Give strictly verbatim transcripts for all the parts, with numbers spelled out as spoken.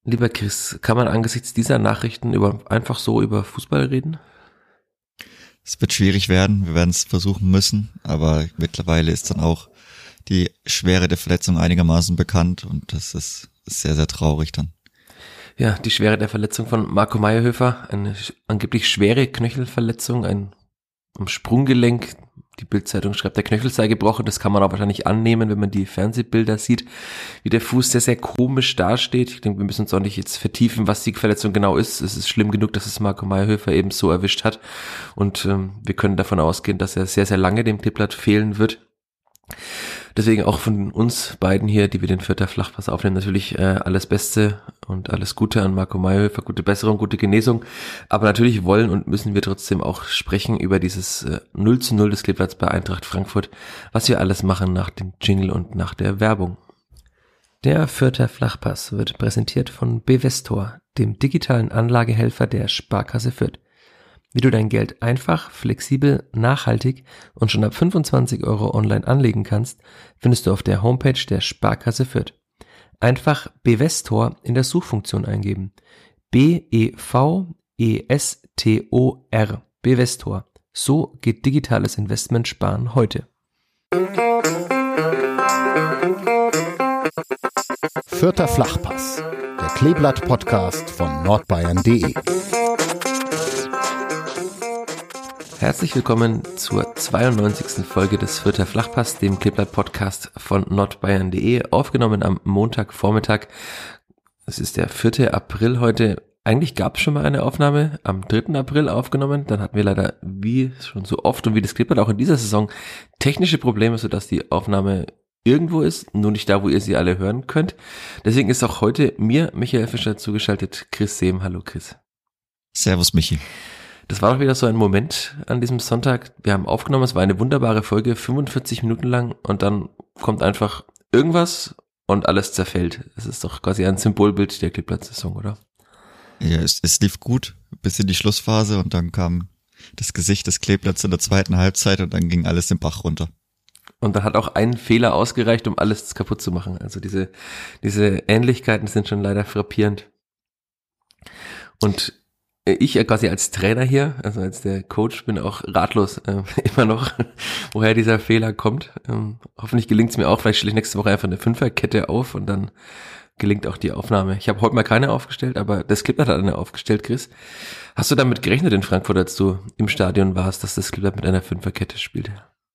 Lieber Chris, kann man angesichts dieser Nachrichten über, einfach so über Fußball reden? Es wird schwierig werden, wir werden es versuchen müssen, aber mittlerweile ist dann auch die Schwere der Verletzung einigermaßen bekannt und das ist sehr, sehr traurig dann. Ja, die Schwere der Verletzung von Marco Mayerhöfer, eine angeblich schwere Knöchelverletzung, ein am Sprunggelenk. Die Bild-Zeitung schreibt, der Knöchel sei gebrochen, das kann man auch wahrscheinlich annehmen, wenn man die Fernsehbilder sieht, wie der Fuß sehr, sehr komisch dasteht. Ich denke, wir müssen uns auch nicht jetzt vertiefen, was die Verletzung genau ist. Es ist schlimm genug, dass es Marco Mayerhöfer eben so erwischt hat und ähm, wir können davon ausgehen, dass er sehr, sehr lange dem Kleeblatt fehlen wird. Deswegen auch von uns beiden hier, die wir den Fürther Flachpass aufnehmen, natürlich äh, alles Beste und alles Gute an Marco Mayerhöfer, gute Besserung, gute Genesung. Aber natürlich wollen und müssen wir trotzdem auch sprechen über dieses äh, null zu null des Kleeblatts bei Eintracht Frankfurt, was wir alles machen nach dem Jingle und nach der Werbung. Der Fürther Flachpass wird präsentiert von Bevestor, dem digitalen Anlagehelfer der Sparkasse Fürth. Wie du dein Geld einfach, flexibel, nachhaltig und schon ab fünfundzwanzig Euro online anlegen kannst, findest du auf der Homepage der Sparkasse Fürth. Einfach Bevestor in der Suchfunktion eingeben. B E V E S T O R. Bevestor. So geht digitales Investment sparen heute. Fürther Flachpass, der Kleeblatt-Podcast von nordbayern punkt de. Herzlich willkommen zur zweiundneunzigsten Folge des Fürther Flachpass, dem Kleeblatt-Podcast von nordbayern punkt de, aufgenommen am Montagvormittag. Es ist der vierte April heute. Eigentlich gab es schon mal eine Aufnahme, am dritten April aufgenommen. Dann hatten wir leider, wie schon so oft und wie das Kleeblatt auch in dieser Saison, technische Probleme, sodass die Aufnahme irgendwo ist, nur nicht da, wo ihr sie alle hören könnt. Deswegen ist auch heute mir, Michael Fischer, zugeschaltet. Chris Sehm. Hallo Chris. Servus Michi. Das war doch wieder so ein Moment an diesem Sonntag. Wir haben aufgenommen, es war eine wunderbare Folge, fünfundvierzig Minuten lang und dann kommt einfach irgendwas und alles zerfällt. Das ist doch quasi ein Symbolbild der Kleeblatt-Saison, oder? Ja, es, es lief gut bis in die Schlussphase und dann kam das Gesicht des Kleeblatts in der zweiten Halbzeit und dann ging alles den Bach runter. Und dann hat auch ein Fehler ausgereicht, um alles kaputt zu machen. Also diese, diese Ähnlichkeiten sind schon leider frappierend. Und ich quasi als Trainer hier, also als der Coach, bin auch ratlos äh, immer noch, woher dieser Fehler kommt. Ähm, hoffentlich gelingt es mir auch, vielleicht stelle ich nächste Woche einfach eine Fünferkette auf und dann gelingt auch die Aufnahme. Ich habe heute mal keine aufgestellt, aber das Kleeblatt hat eine aufgestellt, Chris. Hast du damit gerechnet in Frankfurt, als du im Stadion warst, dass das Kleeblatt mit einer Fünferkette spielt?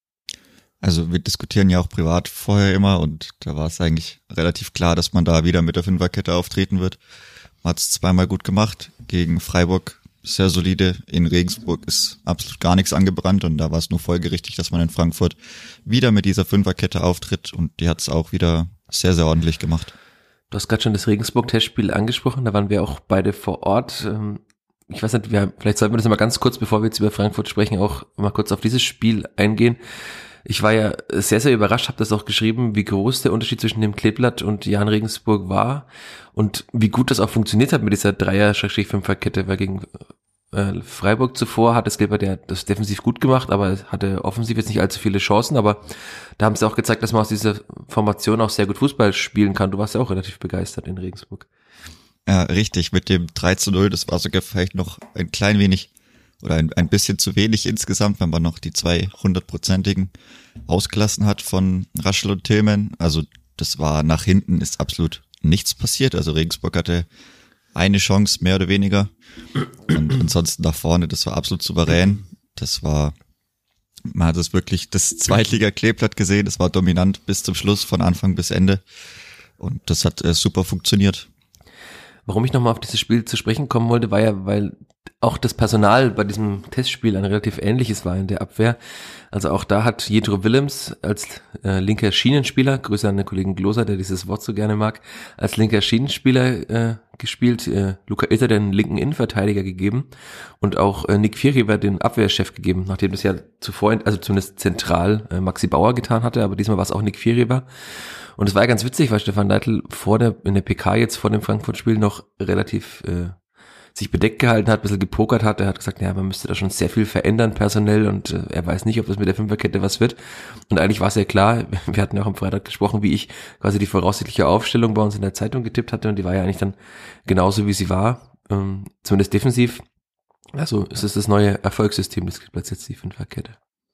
Also wir diskutieren ja auch privat vorher immer und da war es eigentlich relativ klar, dass man da wieder mit der Fünferkette auftreten wird. Man hat es zweimal gut gemacht, gegen Freiburg sehr solide, in Regensburg ist absolut gar nichts angebrannt und da war es nur folgerichtig, dass man in Frankfurt wieder mit dieser Fünferkette auftritt und die hat es auch wieder sehr, sehr ordentlich gemacht. Du hast gerade schon das Regensburg-Testspiel angesprochen, da waren wir auch beide vor Ort. Ich weiß nicht, wir, vielleicht sollten wir das mal ganz kurz, bevor wir jetzt über Frankfurt sprechen, auch mal kurz auf dieses Spiel eingehen. Ich war ja sehr, sehr überrascht, habe das auch geschrieben, wie groß der Unterschied zwischen dem Kleeblatt und Jan Regensburg war und wie gut das auch funktioniert hat mit dieser Dreier-Fünfer-Kette, weil gegen äh, Freiburg zuvor hat das Kleeblatt ja das defensiv gut gemacht, aber hatte offensiv jetzt nicht allzu viele Chancen, aber da haben sie auch gezeigt, dass man aus dieser Formation auch sehr gut Fußball spielen kann. Du warst ja auch relativ begeistert in Regensburg. Ja, richtig, mit dem drei zu null, das war sogar vielleicht noch ein klein wenig oder ein, ein bisschen zu wenig insgesamt, wenn man noch die zwei hundertprozentigen ausgelassen hat von Raschel und Tillmann. Also das war nach hinten ist absolut nichts passiert. Also Regensburg hatte eine Chance, mehr oder weniger. Und ansonsten nach vorne, das war absolut souverän. Das war, man hat es wirklich das Zweitliga-Kleeblatt gesehen. Das war dominant bis zum Schluss, von Anfang bis Ende. Und das hat äh, super funktioniert. Warum ich nochmal auf dieses Spiel zu sprechen kommen wollte, war ja, weil auch das Personal bei diesem Testspiel ein relativ ähnliches war in der Abwehr. Also auch da hat Jethro Willems als äh, linker Schienenspieler, Grüße an den Kollegen Gloser, der dieses Wort so gerne mag, als linker Schienenspieler äh, gespielt, äh, Luca Ilter den linken Innenverteidiger gegeben und auch äh, Nick Viergeber den Abwehrchef gegeben, nachdem das ja zuvor, also zumindest zentral äh, Maxi Bauer getan hatte, aber diesmal war es auch Nick Viergeber. Und es war ja ganz witzig, weil Stefan Leitl vor der, in der P K jetzt vor dem Frankfurt-Spiel noch relativ äh, sich bedeckt gehalten hat, ein bisschen gepokert hat. Er hat gesagt, ja, man müsste da schon sehr viel verändern personell und äh, er weiß nicht, ob das mit der Fünferkette was wird. Und eigentlich war es ja klar, wir hatten ja auch am Freitag gesprochen, wie ich quasi die voraussichtliche Aufstellung bei uns in der Zeitung getippt hatte und die war ja eigentlich dann genauso, wie sie war, ähm, zumindest defensiv. Also es ist das neue Erfolgssystem des Kleeblatts jetzt die Fünferkette.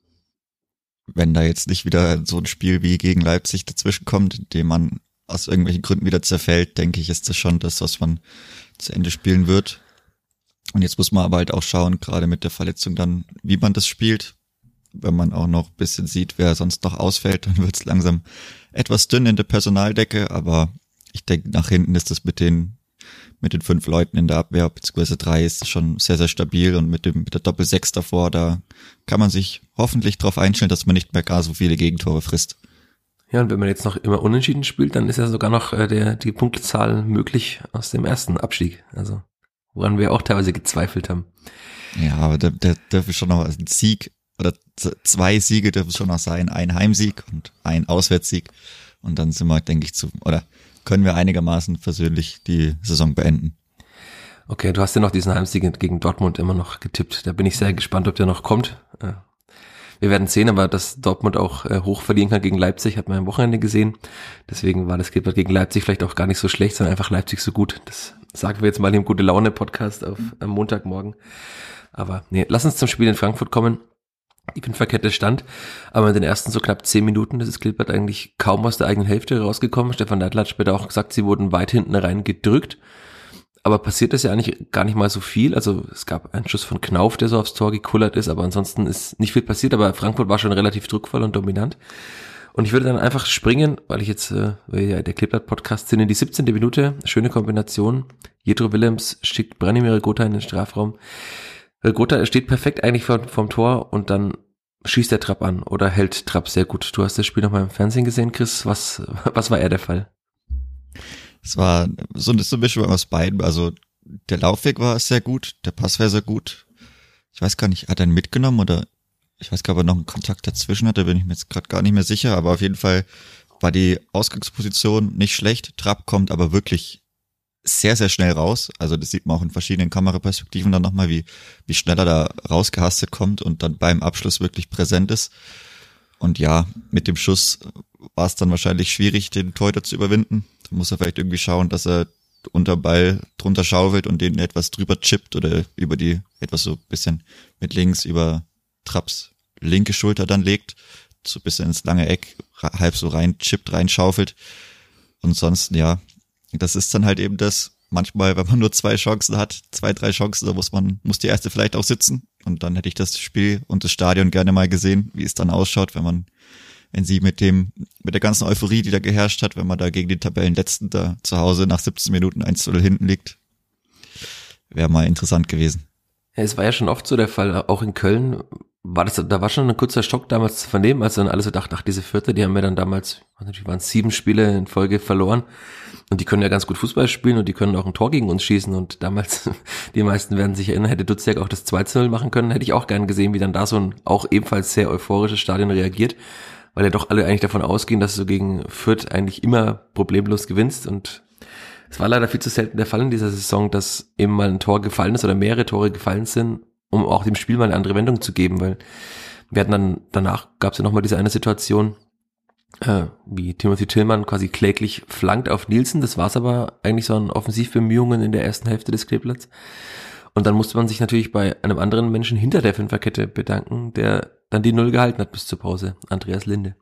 Wenn da jetzt nicht wieder so ein Spiel wie gegen Leipzig dazwischen kommt, in dem man aus irgendwelchen Gründen wieder zerfällt, denke ich, ist das schon das, was man zu Ende spielen wird. Und jetzt muss man aber halt auch schauen, gerade mit der Verletzung dann, wie man das spielt. Wenn man auch noch ein bisschen sieht, wer sonst noch ausfällt, dann wird es langsam etwas dünn in der Personaldecke, aber ich denke, nach hinten ist das mit den mit den fünf Leuten in der Abwehr, beziehungsweise drei, ist schon sehr, sehr stabil und mit dem mit der Doppel-Sechs davor, da kann man sich hoffentlich darauf einstellen, dass man nicht mehr gar so viele Gegentore frisst. Ja, und wenn man jetzt noch immer unentschieden spielt, dann ist ja sogar noch äh, der die Punktezahl möglich aus dem ersten Abstieg, also woran wir auch teilweise gezweifelt haben. Ja, aber der, der dürfte schon noch ein Sieg oder zwei Siege dürfen schon noch sein, ein Heimsieg und ein Auswärtssieg und dann sind wir, denke ich, zu, oder können wir einigermaßen versöhnlich die Saison beenden. Okay, du hast ja noch diesen Heimsieg gegen Dortmund immer noch getippt. Da bin ich sehr gespannt, ob der noch kommt. Wir werden sehen, aber dass Dortmund auch hoch verlieren kann gegen Leipzig, hat man am Wochenende gesehen. Deswegen war das Kleeblatt gegen Leipzig vielleicht auch gar nicht so schlecht, sondern einfach Leipzig so gut. Das sagen wir jetzt mal im Gute-Laune-Podcast auf am Montagmorgen. Aber nee, lass uns zum Spiel in Frankfurt kommen. Die Fünferkette stand, aber in den ersten so knapp zehn Minuten, das ist Kleeblatt eigentlich kaum aus der eigenen Hälfte rausgekommen. Stefan Neidl hat später auch gesagt, sie wurden weit hinten rein gedrückt. Aber passiert ist ja eigentlich gar nicht mal so viel. Also es gab einen Schuss von Knauf, der so aufs Tor gekullert ist, aber ansonsten ist nicht viel passiert. Aber Frankfurt war schon relativ druckvoll und dominant. Und ich würde dann einfach springen, weil ich jetzt, äh, weil ja der Kleeblatt-Podcast sind, in die siebzehnte Minute. Schöne Kombination. Jedro Willems schickt Branimir Gota in den Strafraum. Gota steht perfekt eigentlich vor, vorm Tor und dann schießt der Trapp an oder hält Trapp sehr gut. Du hast das Spiel noch mal im Fernsehen gesehen, Chris. Was, was war eher der Fall? Es war so eine Mischung aus beiden. Also der Laufweg war sehr gut, der Pass war sehr gut. Ich weiß gar nicht, hat er ihn mitgenommen oder ich weiß gar nicht, ob er noch einen Kontakt dazwischen hatte, bin ich mir jetzt gerade gar nicht mehr sicher. Aber auf jeden Fall war die Ausgangsposition nicht schlecht. Trapp kommt aber wirklich sehr, sehr schnell raus. Also das sieht man auch in verschiedenen Kameraperspektiven dann nochmal, wie, wie schnell er da rausgehastet kommt und dann beim Abschluss wirklich präsent ist. Und ja, mit dem Schuss war es dann wahrscheinlich schwierig, den Torhüter zu überwinden. Da muss er vielleicht irgendwie schauen, dass er unter Ball drunter schaufelt und den etwas drüber chippt oder über die, etwas so ein bisschen mit links über Trapps linke Schulter dann legt, so ein bisschen ins lange Eck, halb so rein chippt, reinschaufelt. Und sonst, ja, das ist dann halt eben das, manchmal, wenn man nur zwei Chancen hat, zwei, drei Chancen, da muss man, muss die erste vielleicht auch sitzen. Und dann hätte ich das Spiel und das Stadion gerne mal gesehen, wie es dann ausschaut, wenn man, wenn sie mit dem, mit der ganzen Euphorie, die da geherrscht hat, wenn man da gegen den Tabellenletzten da zu Hause nach siebzehn Minuten eins zu null hinten liegt. Wäre mal interessant gewesen. Ja, es war ja schon oft so der Fall, auch in Köln war das, da war schon ein kurzer Schock damals zu vernehmen, als dann alle so dachten, ach, diese Vierte, die haben wir dann damals, natürlich waren es sieben Spiele in Folge verloren und die können ja ganz gut Fußball spielen und die können auch ein Tor gegen uns schießen und damals, die meisten werden sich erinnern, hätte Duziak auch das zwei zu null machen können, hätte ich auch gern gesehen, wie dann da so ein auch ebenfalls sehr euphorisches Stadion reagiert, weil ja doch alle eigentlich davon ausgehen, dass du gegen Fürth eigentlich immer problemlos gewinnst und es war leider viel zu selten der Fall in dieser Saison, dass eben mal ein Tor gefallen ist oder mehrere Tore gefallen sind, um auch dem Spiel mal eine andere Wendung zu geben, weil wir hatten dann, danach gab es ja nochmal diese eine Situation, äh, wie Timothy Tillmann quasi kläglich flankt auf Nielsen, das war es aber eigentlich so an Offensivbemühungen in der ersten Hälfte des Kleeblatts und dann musste man sich natürlich bei einem anderen Menschen hinter der Fünferkette bedanken, der dann die Null gehalten hat bis zur Pause, Andreas Linde.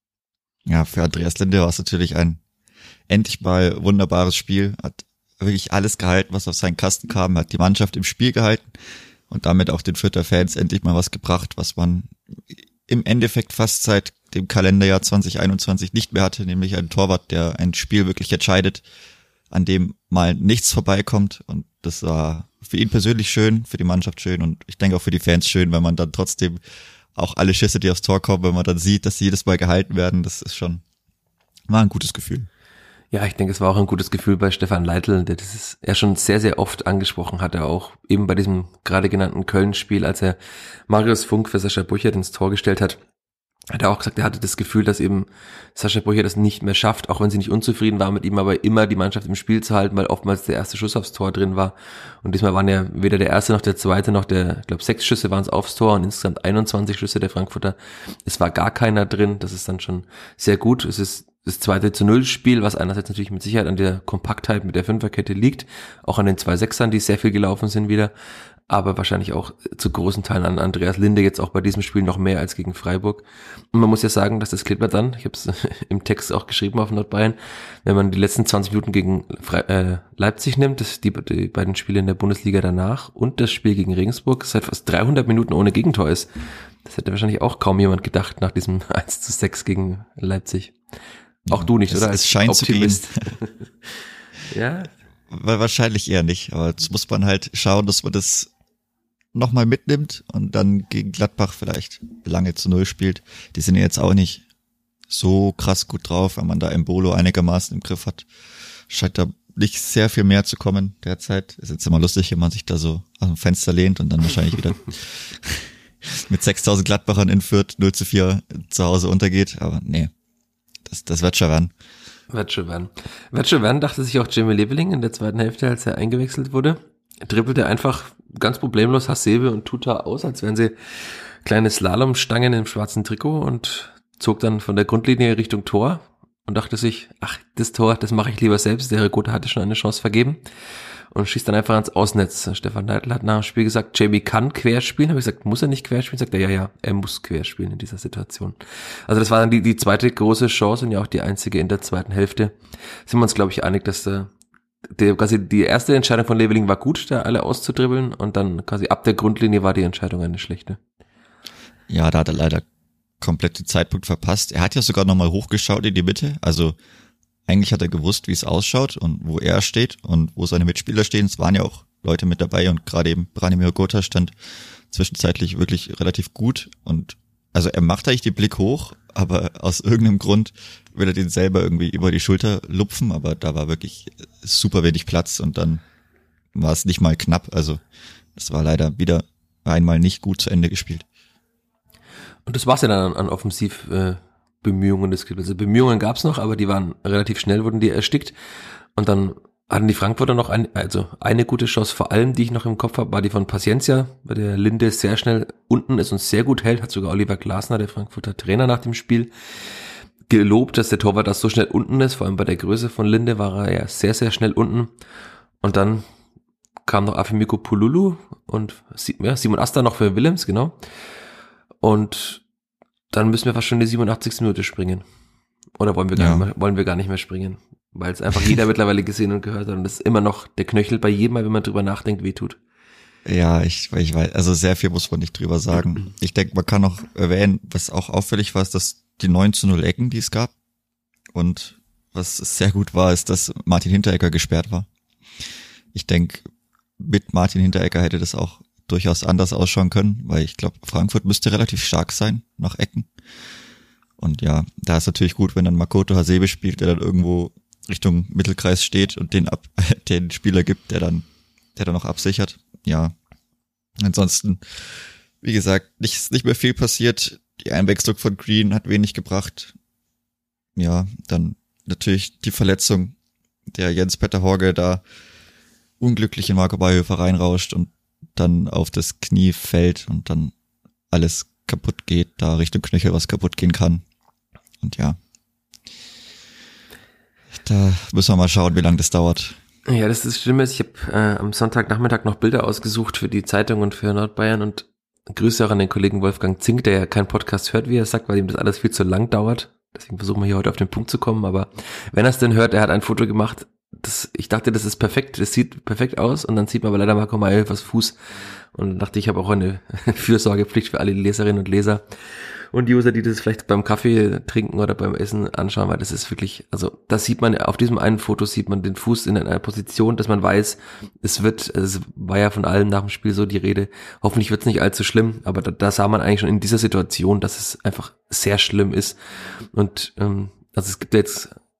Ja, für Andreas Linde war es natürlich ein endlich mal wunderbares Spiel, hat wirklich alles gehalten, was auf seinen Kasten kam, hat die Mannschaft im Spiel gehalten und damit auch den Fürther Fans endlich mal was gebracht, was man im Endeffekt fast seit dem Kalenderjahr zwanzig einundzwanzig nicht mehr hatte, nämlich einen Torwart, der ein Spiel wirklich entscheidet, an dem mal nichts vorbeikommt und das war für ihn persönlich schön, für die Mannschaft schön und ich denke auch für die Fans schön, wenn man dann trotzdem auch alle Schüsse, die aufs Tor kommen, wenn man dann sieht, dass sie jedes Mal gehalten werden, das ist schon, war ein gutes Gefühl. Ja, ich denke, es war auch ein gutes Gefühl bei Stefan Neidl, der das er schon sehr, sehr oft angesprochen hatte, auch eben bei diesem gerade genannten Köln-Spiel, als er Marius Funk für Sascha Burchert ins Tor gestellt hat. hat er auch gesagt, er hatte das Gefühl, dass eben Sascha Brücher das nicht mehr schafft, auch wenn sie nicht unzufrieden war mit ihm, aber immer die Mannschaft im Spiel zu halten, weil oftmals der erste Schuss aufs Tor drin war. Und diesmal waren ja weder der erste noch der zweite noch der, ich glaube, sechs Schüsse waren es aufs Tor und insgesamt einundzwanzig Schüsse der Frankfurter. Es war gar keiner drin, das ist dann schon sehr gut. Es ist das zweite zu null Spiel, was einerseits natürlich mit Sicherheit an der Kompaktheit mit der Fünferkette liegt, auch an den zwei Sechsern, die sehr viel gelaufen sind wieder, aber wahrscheinlich auch zu großen Teilen an Andreas Linde jetzt auch bei diesem Spiel noch mehr als gegen Freiburg. Und man muss ja sagen, dass das Kleeblatt dann, ich habe es im Text auch geschrieben auf Nordbayern, wenn man die letzten zwanzig Minuten gegen Fre- äh, Leipzig nimmt, das die, die beiden Spiele in der Bundesliga danach und das Spiel gegen Regensburg, seit fast dreihundert Minuten ohne Gegentor ist. Das hätte wahrscheinlich auch kaum jemand gedacht nach diesem eins zu sechs gegen Leipzig. Auch du nicht, es, oder? Es scheint Optimist. zu gehen. Ja. Wahrscheinlich eher nicht, aber jetzt muss man halt schauen, dass man das nochmal mitnimmt und dann gegen Gladbach vielleicht lange zu Null spielt. Die sind ja jetzt auch nicht so krass gut drauf, wenn man da Embolo einigermaßen im Griff hat. Scheint da nicht sehr viel mehr zu kommen derzeit. Ist jetzt immer lustig, wenn man sich da so aus dem Fenster lehnt und dann wahrscheinlich wieder mit sechstausend Gladbachern in Fürth null zu vier zu Hause untergeht, aber nee, das, das wird schon werden. Wird schon werden. Wird schon werden, dachte sich auch Jamie Leveling in der zweiten Hälfte, als er eingewechselt wurde. Dribbelte einfach ganz problemlos Hasebe und Tuta aus, als wären sie kleine Slalomstangen im schwarzen Trikot und zog dann von der Grundlinie Richtung Tor und dachte sich, ach, das Tor, das mache ich lieber selbst. Der Rigotta hatte schon eine Chance vergeben und schießt dann einfach ans Ausnetz. Stefan Neidl hat nach dem Spiel gesagt, Jamie kann querspielen. Habe ich gesagt, muss er nicht querspielen? Sagt er, ja, ja, er muss querspielen in dieser Situation. Also das war dann die, die zweite große Chance und ja auch die einzige in der zweiten Hälfte. Sind wir uns, glaube ich, einig, dass der Der, quasi die erste Entscheidung von Leveling war gut, da alle auszudribbeln und dann quasi ab der Grundlinie war die Entscheidung eine schlechte. Ja, da hat er leider komplett den Zeitpunkt verpasst. Er hat ja sogar nochmal hochgeschaut in die Mitte, also eigentlich hat er gewusst, wie es ausschaut und wo er steht und wo seine Mitspieler stehen. Es waren ja auch Leute mit dabei und gerade eben Branimir Rigotta stand zwischenzeitlich wirklich relativ gut und also er macht eigentlich den Blick hoch, aber aus irgendeinem Grund will er den selber irgendwie über die Schulter lupfen, aber da war wirklich super wenig Platz und dann war es nicht mal knapp, also das war leider wieder einmal nicht gut zu Ende gespielt. Und das war's ja dann an, an Offensivbemühungen des Clubs. Also Bemühungen gab's noch, aber die waren relativ schnell, wurden die erstickt und dann hatten die Frankfurter noch ein, also eine gute Chance, vor allem, die ich noch im Kopf habe, war die von Paciencia, bei der Linde sehr schnell unten ist und sehr gut hält, hat sogar Oliver Glasner, der Frankfurter Trainer, nach dem Spiel gelobt, dass der Torwart das so schnell unten ist, vor allem bei der Größe von Linde war er ja sehr, sehr schnell unten und dann kam noch Afemiko Pululu und ja, Simon Asta noch für Willems, genau, und dann müssen wir fast schon die siebenundachtzigste Minute springen. Oder wollen wir gar, ja. nicht, mehr, wollen wir gar nicht mehr springen? Weil es einfach jeder mittlerweile gesehen und gehört hat und es immer noch der Knöchel bei jedem Mal, wenn man drüber nachdenkt, wehtut. Ja, ich, ich weiß, also sehr viel muss man nicht drüber sagen. Ich denke, man kann noch erwähnen, was auch auffällig war, ist, dass die neun zu null Ecken, die es gab und was sehr gut war, ist, dass Martin Hinteregger gesperrt war. Ich denke, mit Martin Hinteregger hätte das auch durchaus anders ausschauen können, weil ich glaube, Frankfurt müsste relativ stark sein nach Ecken. Und ja, da ist natürlich gut, wenn dann Makoto Hasebe spielt, der dann irgendwo Richtung Mittelkreis steht und den ab, den Spieler gibt, der dann, der dann noch absichert. Ja. Ansonsten, wie gesagt, nicht, nicht mehr viel passiert. Die Einwechslung von Green hat wenig gebracht. Ja, dann natürlich die Verletzung, der Jens-Peter Horge da unglücklich in Marco Mayhöfer reinrauscht und dann auf das Knie fällt und dann alles kaputt geht, da Richtung Knöchel was kaputt gehen kann. Und ja, da müssen wir mal schauen, wie lange das dauert. Ja, das ist das Schlimme. Ich habe äh, am Sonntagnachmittag noch Bilder ausgesucht für die Zeitung und für Nordbayern und Grüße auch an den Kollegen Wolfgang Zink, der ja keinen Podcast hört, wie er sagt, weil ihm das alles viel zu lang dauert. Deswegen versuchen wir hier heute auf den Punkt zu kommen. Aber wenn er es denn hört, er hat ein Foto gemacht. Das, ich dachte, das ist perfekt, das sieht perfekt aus und dann sieht man aber leider Marco Mayhöfers Fuß und dann dachte ich, ich habe auch eine Fürsorgepflicht für alle Leserinnen und Leser und User, die das vielleicht beim Kaffee trinken oder beim Essen anschauen, weil das ist wirklich, also das sieht man, auf diesem einen Foto sieht man den Fuß in einer Position, dass man weiß, es wird, es war ja von allen nach dem Spiel so die Rede, hoffentlich wird es nicht allzu schlimm, aber da, da sah man eigentlich schon in dieser Situation, dass es einfach sehr schlimm ist und ähm, also es gibt ja jetzt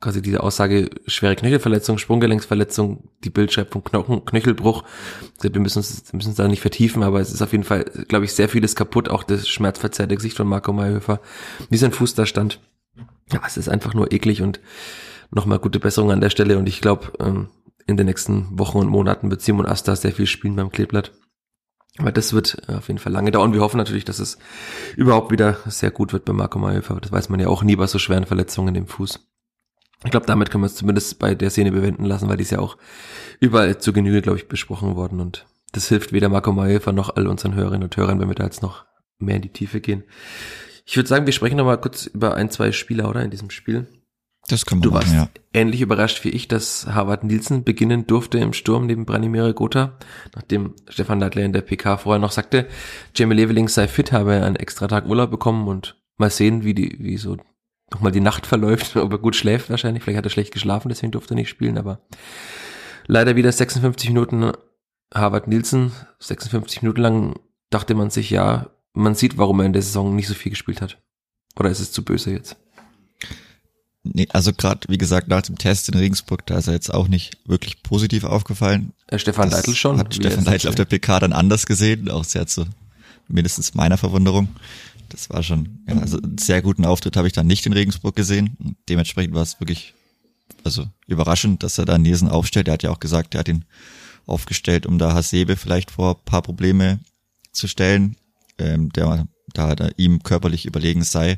quasi diese Aussage, schwere Knöchelverletzung, Sprunggelenksverletzung, die Bild schreibt vom Knochen, Knöchelbruch. Wir müssen uns, müssen uns da nicht vertiefen, aber es ist auf jeden Fall, glaube ich, sehr vieles kaputt, auch das schmerzverzerrte Gesicht von Marco Mayhöfer, wie sein Fuß da stand. Ja, es ist einfach nur eklig und nochmal gute Besserung an der Stelle und ich glaube, in den nächsten Wochen und Monaten wird Simon Asta sehr viel spielen beim Kleeblatt. Aber das wird auf jeden Fall lange dauern. Wir hoffen natürlich, dass es überhaupt wieder sehr gut wird bei Marco Mayhöfer. Das weiß man ja auch nie bei so schweren Verletzungen im Fuß. Ich glaube, damit können wir es zumindest bei der Szene bewenden lassen, weil die ist ja auch überall zu Genüge, glaube ich, besprochen worden. Und das hilft weder Marco Mayhöfer noch all unseren Hörerinnen und Hörern, wenn wir da jetzt noch mehr in die Tiefe gehen. Ich würde sagen, wir sprechen noch mal kurz über ein, zwei Spieler, oder, in diesem Spiel. Das können wir du machen, warst ja. ähnlich überrascht wie ich, dass Harvard Nielsen beginnen durfte im Sturm neben Branimir Gotha, nachdem Stefan Leitler in der P K vorher noch sagte, Jamie Leveling sei fit, habe einen extra Tag Urlaub bekommen und mal sehen, wie die, wie so nochmal die Nacht verläuft, ob er gut schläft wahrscheinlich, vielleicht hat er schlecht geschlafen, deswegen durfte er nicht spielen, aber leider wieder sechsundfünfzig Minuten Harvard Nielsen, sechsundfünfzig Minuten lang dachte man sich, ja, man sieht, warum er in der Saison nicht so viel gespielt hat. Oder ist es zu böse jetzt? Nee, also gerade, wie gesagt, nach dem Test in Regensburg, da ist er jetzt auch nicht wirklich positiv aufgefallen. Äh, Stefan Das Leitl schon. Hat Stefan Leitl auf der P K dann anders gesehen, auch sehr zu mindestens meiner Verwunderung. Das war schon, ja, also einen sehr guten Auftritt habe ich dann nicht in Regensburg gesehen. Und dementsprechend war es wirklich, also überraschend, dass er da Nielsen aufstellt. Er hat ja auch gesagt, er hat ihn aufgestellt, um da Hasebe vielleicht vor ein paar Probleme zu stellen, ähm, der da er ihm körperlich überlegen sei.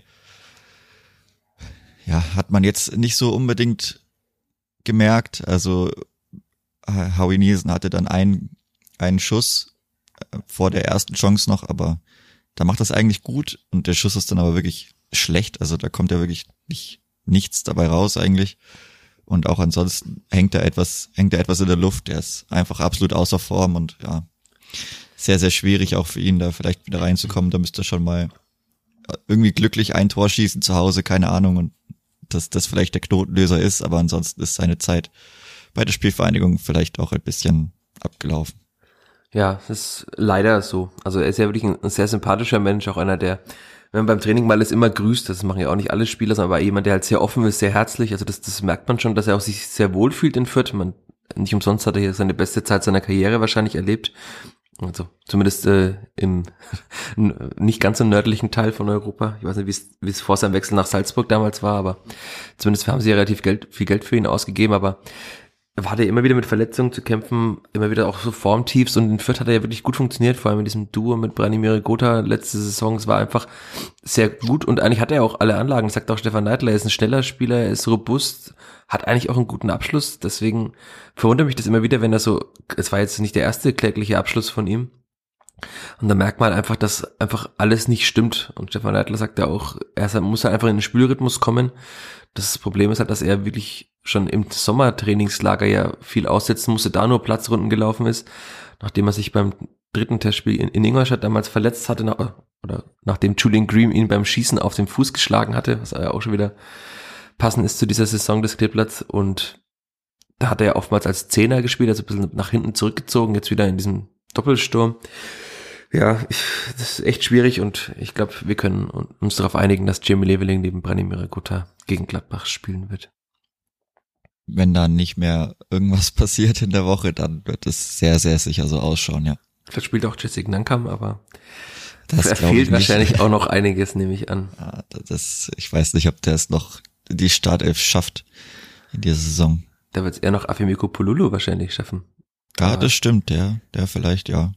Ja, hat man jetzt nicht so unbedingt gemerkt. Also Howie Nielsen hatte dann einen, einen Schuss vor der ersten Chance noch, aber da macht das eigentlich gut und der Schuss ist dann aber wirklich schlecht. Also da kommt ja wirklich nicht, nichts dabei raus eigentlich. Und auch ansonsten hängt er etwas, hängt er etwas in der Luft. Der ist einfach absolut außer Form und ja, sehr, sehr schwierig auch für ihn, da vielleicht wieder reinzukommen. Da müsste er schon mal irgendwie glücklich ein Tor schießen zu Hause, keine Ahnung, und dass das vielleicht der Knotenlöser ist, aber ansonsten ist seine Zeit bei der Spielvereinigung vielleicht auch ein bisschen abgelaufen. Ja, das ist leider so. Also er ist ja wirklich ein, ein sehr sympathischer Mensch, auch einer, der, wenn man beim Training mal ist, immer grüßt. Das machen ja auch nicht alle Spieler, sondern aber jemand, der halt sehr offen ist, sehr herzlich. Also das, das merkt man schon, dass er auch sich sehr wohl fühlt in Fürth. Man, nicht umsonst hat er hier seine beste Zeit seiner Karriere wahrscheinlich erlebt. Also zumindest äh, im nicht ganz so nördlichen Teil von Europa. Ich weiß nicht, wie es wie es vor seinem Wechsel nach Salzburg damals war, aber zumindest haben sie ja relativ Geld, viel Geld für ihn ausgegeben, aber er hatte immer wieder mit Verletzungen zu kämpfen, immer wieder auch so Formtiefs und in Fürth hat er ja wirklich gut funktioniert, vor allem in diesem Duo mit Branimir Gotha letzte Saison. Es war einfach sehr gut und eigentlich hat er auch alle Anlagen, sagt auch Stefan Leitl, er ist ein schneller Spieler, er ist robust, hat eigentlich auch einen guten Abschluss, deswegen verwundert mich das immer wieder, wenn er so, es war jetzt nicht der erste klägliche Abschluss von ihm und da merkt man einfach, dass einfach alles nicht stimmt und Stefan Leitl sagt ja auch, er muss halt einfach in den Spielrhythmus kommen. Das Problem ist halt, dass er wirklich schon im Sommertrainingslager ja viel aussetzen musste, da nur Platzrunden gelaufen ist, nachdem er sich beim dritten Testspiel in, in Ingolstadt damals verletzt hatte, nach, oder nachdem Julian Green ihn beim Schießen auf den Fuß geschlagen hatte, was ja auch schon wieder passend ist zu dieser Saison des Kleeblatts, und da hat er ja oftmals als Zehner gespielt, also ein bisschen nach hinten zurückgezogen, jetzt wieder in diesem Doppelsturm. Ja, das ist echt schwierig und ich glaube, wir können uns darauf einigen, dass Jamie Leveling neben Branimir Gotha gegen Gladbach spielen wird. Wenn dann nicht mehr irgendwas passiert in der Woche, dann wird es sehr, sehr sicher so ausschauen, ja. Vielleicht spielt auch Jessica Nankam, aber das da fehlt wahrscheinlich auch noch einiges, nehme ich an. Ja, das, ich weiß nicht, ob der es noch die Startelf schafft in dieser Saison. Da wird es eher noch Afemiko Polulu wahrscheinlich schaffen. Ja, aber das stimmt, der, der vielleicht, ja.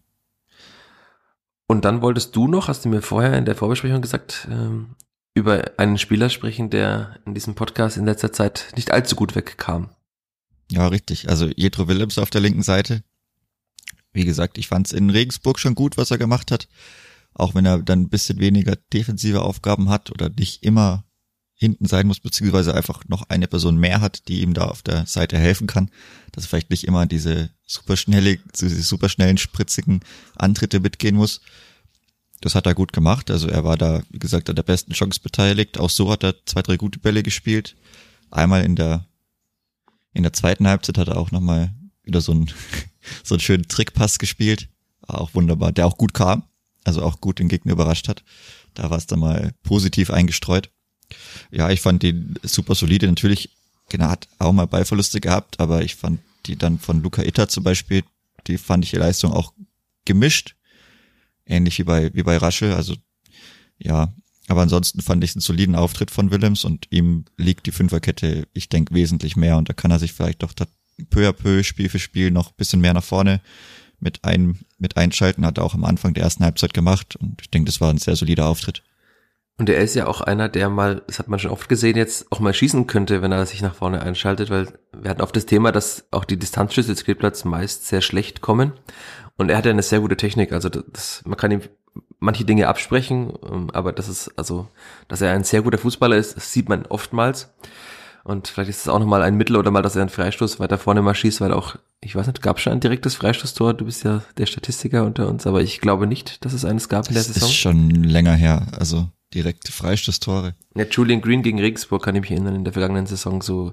Und dann wolltest du noch, hast du mir vorher in der Vorbesprechung gesagt, ähm, über einen Spieler sprechen, der in diesem Podcast in letzter Zeit nicht allzu gut wegkam. Ja, richtig. Also Jethro Willems auf der linken Seite. Wie gesagt, ich fand es in Regensburg schon gut, was er gemacht hat. Auch wenn er dann ein bisschen weniger defensive Aufgaben hat oder nicht immer hinten sein muss, beziehungsweise einfach noch eine Person mehr hat, die ihm da auf der Seite helfen kann. Dass er vielleicht nicht immer diese superschnelle, diese superschnellen, spritzigen Antritte mitgehen muss. Das hat er gut gemacht. Also er war da, wie gesagt, an der besten Chance beteiligt. Auch so hat er zwei, drei gute Bälle gespielt. Einmal in der in der zweiten Halbzeit hat er auch nochmal wieder so einen so einen schönen Trickpass gespielt. War auch wunderbar. Der auch gut kam. Also auch gut den Gegner überrascht hat. Da war es dann mal positiv eingestreut. Ja, ich fand den super solide. Natürlich genau, hat auch mal Ballverluste gehabt, aber ich fand die dann von Luca Itter zum Beispiel, die fand ich die Leistung auch gemischt, ähnlich wie bei wie bei Raschel, also ja, aber ansonsten fand ich einen soliden Auftritt von Willems und ihm liegt die Fünferkette, ich denke, wesentlich mehr und da kann er sich vielleicht doch peu à peu, Spiel für Spiel noch ein bisschen mehr nach vorne mit ein, mit einschalten, hat er auch am Anfang der ersten Halbzeit gemacht und ich denke, das war ein sehr solider Auftritt. Und er ist ja auch einer, der mal, das hat man schon oft gesehen, jetzt auch mal schießen könnte, wenn er sich nach vorne einschaltet, weil wir hatten oft das Thema, dass auch die Distanzschüsse des Kleeblatts meist sehr schlecht kommen und er hat ja eine sehr gute Technik, also das, man kann ihm manche Dinge absprechen, aber das ist, also, dass er ein sehr guter Fußballer ist, das sieht man oftmals. Und vielleicht ist es auch nochmal ein Mittel oder mal, dass er einen Freistoß weiter vorne mal schießt, weil auch, ich weiß nicht, gab es schon ein direktes Freistoßtor? Du bist ja der Statistiker unter uns, aber ich glaube nicht, dass es eines gab in der Das Saison. ist schon länger her, also direkte Freistoßtore. Ja, Julian Green gegen Regensburg kann ich mich erinnern, in der vergangenen Saison so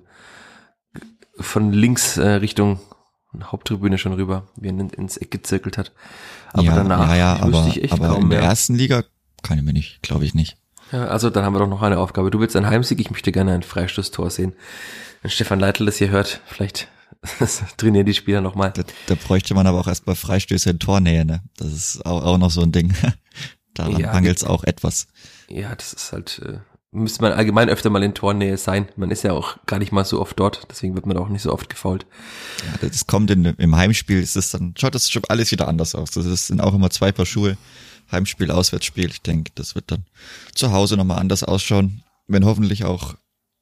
von links äh, Richtung Haupttribüne schon rüber, wie er in, ins Eck gezirkelt hat. Aber ja, danach ja, ja, aber, ich echt aber kaum in der mehr. ersten Liga kann ich mir nicht, glaube ich nicht. Ja, also dann haben wir doch noch eine Aufgabe. Du willst einen Heimsieg, ich möchte gerne ein Freistoßtor sehen. Wenn Stefan Leitl das hier hört, vielleicht trainieren die Spieler nochmal. Da, da bräuchte man aber auch erstmal Freistöße in Tornähe, ne? Das ist auch, auch noch so ein Ding. Daran Ja, mangelt's auch etwas. Ja, das ist halt, äh, müsste man allgemein öfter mal in Tornähe sein. Man ist ja auch gar nicht mal so oft dort, deswegen wird man auch nicht so oft gefoult. Ja, das kommt in, im Heimspiel, ist das dann, schaut das schon alles wieder anders aus. Das sind auch immer zwei Paar Schuhe. Heimspiel, Auswärtsspiel. Ich denke, das wird dann zu Hause nochmal anders ausschauen, wenn hoffentlich auch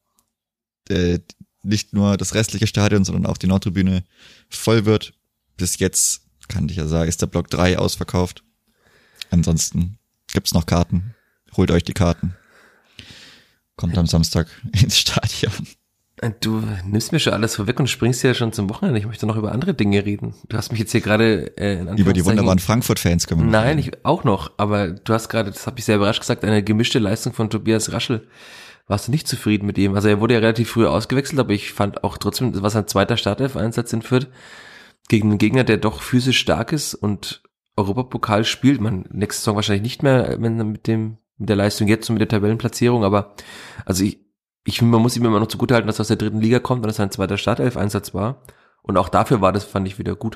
äh, nicht nur das restliche Stadion, sondern auch die Nordtribüne voll wird. Bis jetzt, kann ich ja sagen, ist der Block drei ausverkauft. Ansonsten gibt's noch Karten. Holt euch die Karten. Kommt am Samstag ins Stadion. Du nimmst mir schon alles vorweg und springst ja schon zum Wochenende. Ich möchte noch über andere Dinge reden. Du hast mich jetzt hier gerade äh, in Über die wunderbaren Frankfurt-Fans können wir noch Nein, reden. ich auch noch. Aber du hast gerade, das habe ich sehr überrascht gesagt, eine gemischte Leistung von Tobias Raschel. Warst du nicht zufrieden mit ihm? Also er wurde ja relativ früh ausgewechselt, aber ich fand auch trotzdem, das war sein zweiter Startelf-Einsatz in Fürth gegen einen Gegner, der doch physisch stark ist und Europapokal spielt. Man nächste Saison wahrscheinlich nicht mehr, wenn mit dem mit der Leistung jetzt und mit der Tabellenplatzierung, aber also ich Ich finde, man muss ihm immer noch zugutehalten, dass er aus der dritten Liga kommt und dass sein zweiter Startelf-Einsatz war. Und auch dafür war das, fand ich, wieder gut.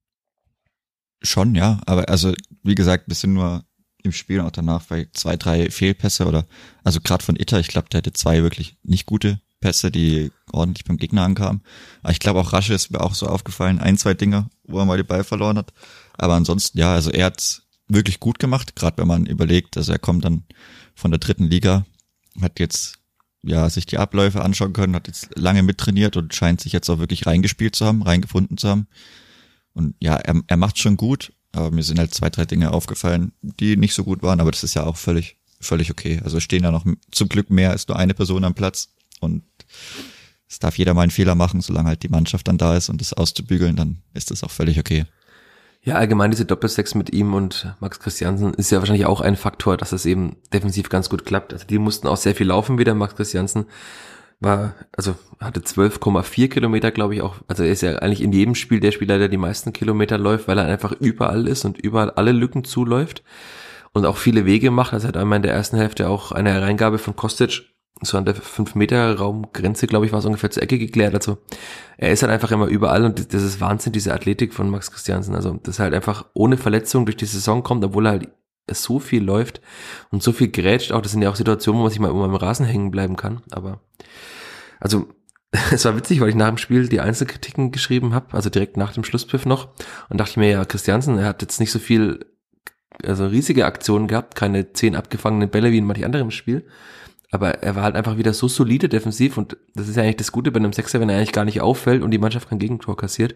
Schon, ja. Aber also, wie gesagt, bisschen nur im Spiel und auch danach vielleicht zwei, drei Fehlpässe oder, also gerade von Itter, ich glaube, der hatte zwei wirklich nicht gute Pässe, die ordentlich beim Gegner ankamen. Aber ich glaube auch Rasche ist mir auch so aufgefallen, ein, zwei Dinger, wo er mal den Ball verloren hat. Aber ansonsten, ja, also er hat's wirklich gut gemacht, gerade wenn man überlegt, also er kommt dann von der dritten Liga, hat jetzt ja, sich die Abläufe anschauen können, hat jetzt lange mittrainiert und scheint sich jetzt auch wirklich reingespielt zu haben, reingefunden zu haben. Und ja, er, er macht schon gut, aber mir sind halt zwei, drei Dinge aufgefallen, die nicht so gut waren, aber das ist ja auch völlig, völlig okay. Also es stehen ja noch zum Glück mehr als nur eine Person am Platz und es darf jeder mal einen Fehler machen, solange halt die Mannschaft dann da ist und das auszubügeln, dann ist das auch völlig okay. Ja, allgemein diese Doppelsechs mit ihm und Max Christiansen ist ja wahrscheinlich auch ein Faktor, dass es eben defensiv ganz gut klappt. Also die mussten auch sehr viel laufen wieder. Max Christiansen war, also hatte zwölf Komma vier Kilometer, glaube ich auch. Also er ist ja eigentlich in jedem Spiel der Spieler, der die meisten Kilometer läuft, weil er einfach überall ist und überall alle Lücken zuläuft und auch viele Wege macht. Also er hat einmal in der ersten Hälfte auch eine Hereingabe von Kostic so an der fünf Meter Raumgrenze, glaube ich, war es ungefähr zur Ecke geklärt. Also er ist halt einfach immer überall und das ist Wahnsinn, diese Athletik von Max Christiansen. Also das halt einfach ohne Verletzung durch die Saison kommt, obwohl er halt so viel läuft und so viel grätscht. Auch das sind ja auch Situationen, wo man sich mal immer im Rasen hängen bleiben kann. Aber also es war witzig, weil ich nach dem Spiel die Einzelkritiken geschrieben habe, also direkt nach dem Schlusspfiff noch, und dachte ich mir, ja, Christiansen, er hat jetzt nicht so viel, also riesige Aktionen gehabt, keine zehn abgefangenen Bälle wie in manch anderem Spiel. Aber er war halt einfach wieder so solide defensiv und das ist ja eigentlich das Gute bei einem Sechser, wenn er eigentlich gar nicht auffällt und die Mannschaft kein Gegentor kassiert.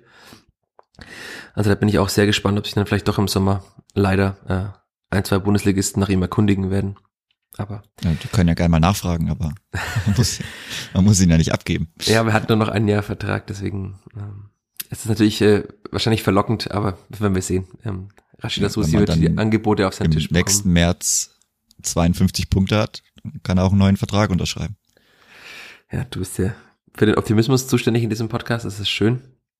Also da bin ich auch sehr gespannt, ob sich dann vielleicht doch im Sommer leider äh, ein, zwei Bundesligisten nach ihm erkundigen werden. Aber ja, die können ja gerne mal nachfragen, aber man muss, man muss ihn ja nicht abgeben. Ja, aber er hat nur noch ein Jahr Vertrag, deswegen ähm, es ist natürlich äh, wahrscheinlich verlockend, aber das werden wir sehen. Ähm, Rashida Ja, Susi wenn man wird die dann Angebote auf seinen Im Tisch bekommen. nächsten März zweiundfünfzig Punkte hat, kann er auch einen neuen Vertrag unterschreiben. Ja, du bist ja für den Optimismus zuständig in diesem Podcast, das ist schön.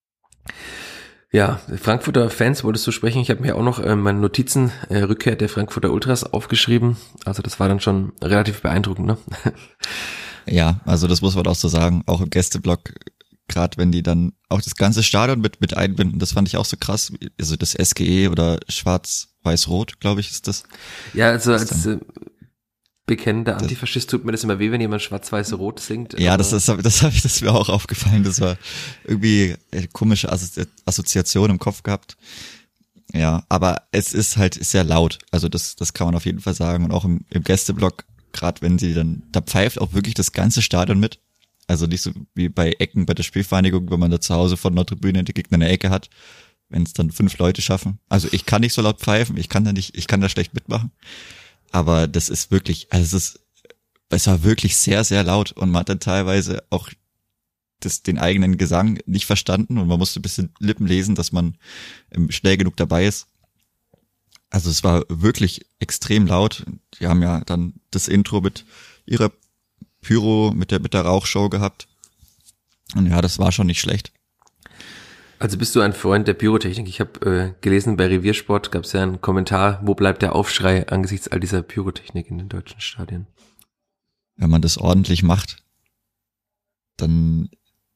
Ja, Frankfurter Fans wolltest du sprechen. Ich habe mir auch noch äh, meine Notizen, äh, Rückkehr der Frankfurter Ultras aufgeschrieben. Also das war dann schon relativ beeindruckend, ne? Ja, also das muss man auch so sagen, auch im Gästeblock, gerade wenn die dann auch das ganze Stadion mit mit einbinden, das fand ich auch so krass, also das S G E oder Schwarz-Weiß-Rot, glaube ich, ist das. Ja, also das als äh, bekennender Antifaschist tut mir das immer weh, wenn jemand Schwarz-Weiß-Rot singt. Ja, das, das, das habe ich, das ist mir auch aufgefallen, das war irgendwie eine komische Assozi- Assoziation im Kopf gehabt. Ja, aber es ist halt sehr laut, also das das kann man auf jeden Fall sagen und auch im, im Gästeblock, gerade wenn sie dann, da pfeift auch wirklich das ganze Stadion mit. Also nicht so wie bei Ecken bei der Spielvereinigung, wenn man da zu Hause von der Tribüne die Gegner eine Ecke hat, wenn es dann fünf Leute schaffen. Also ich kann nicht so laut pfeifen, ich kann da nicht, ich kann da schlecht mitmachen. Aber das ist wirklich, also es ist, es war wirklich sehr, sehr laut und man hat dann teilweise auch das, den eigenen Gesang nicht verstanden und man musste ein bisschen Lippen lesen, dass man schnell genug dabei ist. Also es war wirklich extrem laut. Die haben ja dann das Intro mit ihrer Pyro, mit der mit der Rauchshow gehabt. Und ja, das war schon nicht schlecht. Also bist du ein Freund der Pyrotechnik? Ich habe äh, gelesen, bei Reviersport gab es ja einen Kommentar, wo bleibt der Aufschrei angesichts all dieser Pyrotechnik in den deutschen Stadien? Wenn man das ordentlich macht, dann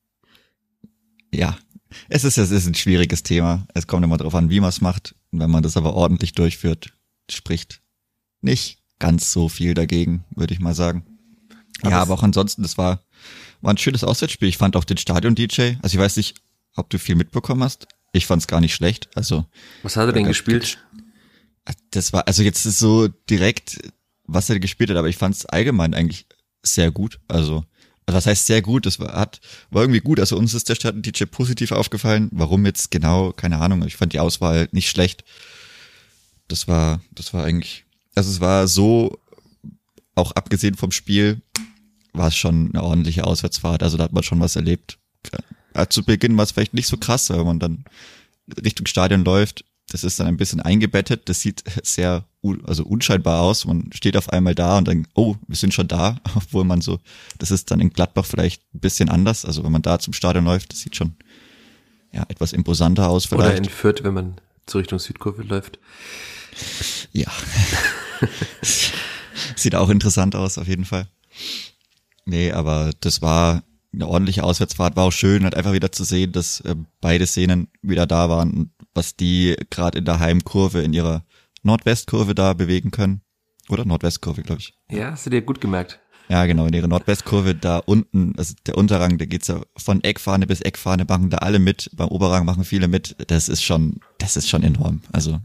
ja, es ist es ist ein schwieriges Thema. Es kommt immer darauf an, wie man es macht. Und wenn man das aber ordentlich durchführt, spricht nicht ganz so viel dagegen, würde ich mal sagen. Aber ja, aber auch ansonsten, das war war ein schönes Auswärtsspiel. Ich fand auch den Stadion-D J, also ich weiß nicht, ob du viel mitbekommen hast. Ich fand's gar nicht schlecht. Also was hat er denn gespielt? Das war, also jetzt ist so direkt, was er gespielt hat, aber ich fand's allgemein eigentlich sehr gut. Also, was heißt sehr gut? Das war, hat, war irgendwie gut. Also uns ist der Stadion-D J positiv aufgefallen. Warum jetzt genau? Keine Ahnung. Ich fand die Auswahl nicht schlecht. Das war, das war eigentlich, also es war so, auch abgesehen vom Spiel, war es schon eine ordentliche Auswärtsfahrt. Also da hat man schon was erlebt. Zu Beginn war es vielleicht nicht so krass, weil man dann Richtung Stadion läuft. Das ist dann ein bisschen eingebettet. Das sieht sehr also unscheinbar aus. Man steht auf einmal da und denkt, oh, wir sind schon da. Obwohl man so, das ist dann in Gladbach vielleicht ein bisschen anders. Also wenn man da zum Stadion läuft, das sieht schon ja etwas imposanter aus vielleicht. Oder in Fürth, wenn man zur Richtung Südkurve läuft. Ja. Sieht auch interessant aus, auf jeden Fall. Nee, aber das war eine ordentliche Auswärtsfahrt, war auch schön, halt einfach wieder zu sehen, dass äh, beide Szenen wieder da waren und was die gerade in der Heimkurve, in ihrer Nordwestkurve da bewegen können. Oder Nordwestkurve, glaube ich. Ja, hast du dir gut gemerkt. Ja, genau, in ihrer Nordwestkurve da unten, also der Unterrang, da geht's ja von Eckfahne bis Eckfahne, machen da alle mit, beim Oberrang machen viele mit. Das ist schon, das ist schon enorm. Also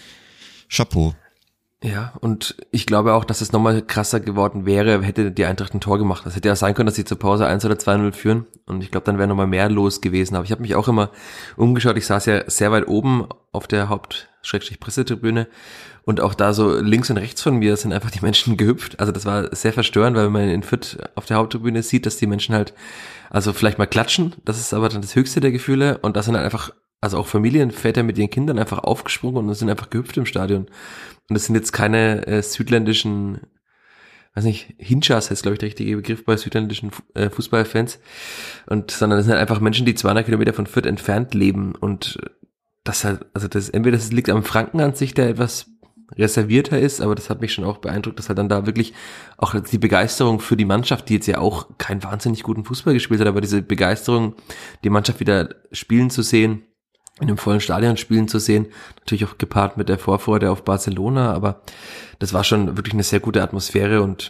Chapeau. Ja, und ich glaube auch, dass es nochmal krasser geworden wäre, hätte die Eintracht ein Tor gemacht. Das hätte ja sein können, dass sie zur Pause eins oder zwei null führen. Und ich glaube, dann wäre nochmal mehr los gewesen. Aber ich habe mich auch immer umgeschaut. Ich saß ja sehr weit oben auf der Haupt-Pressetribüne. Und auch da so links und rechts von mir sind einfach die Menschen gehüpft. Also das war sehr verstörend, weil man in Fürth auf der Haupttribüne sieht, dass die Menschen halt, also vielleicht mal klatschen. Das ist aber dann das höchste der Gefühle. Und das sind halt einfach, also auch Familienväter mit ihren Kindern einfach aufgesprungen und sind einfach gehüpft im Stadion. Und es sind jetzt keine äh, südländischen, weiß nicht, Hinschas heißt, glaube ich, der richtige Begriff bei südländischen äh, Fußballfans. Und, sondern es sind halt einfach Menschen, die zweihundert Kilometer von Fürth entfernt leben. Und das halt, also das, entweder das liegt am Franken an sich, der etwas reservierter ist, aber das hat mich schon auch beeindruckt, dass halt dann da wirklich auch die Begeisterung für die Mannschaft, die jetzt ja auch keinen wahnsinnig guten Fußball gespielt hat, aber diese Begeisterung, die Mannschaft wieder spielen zu sehen, in einem vollen Stadion spielen zu sehen, natürlich auch gepaart mit der Vorfreude auf Barcelona, aber das war schon wirklich eine sehr gute Atmosphäre und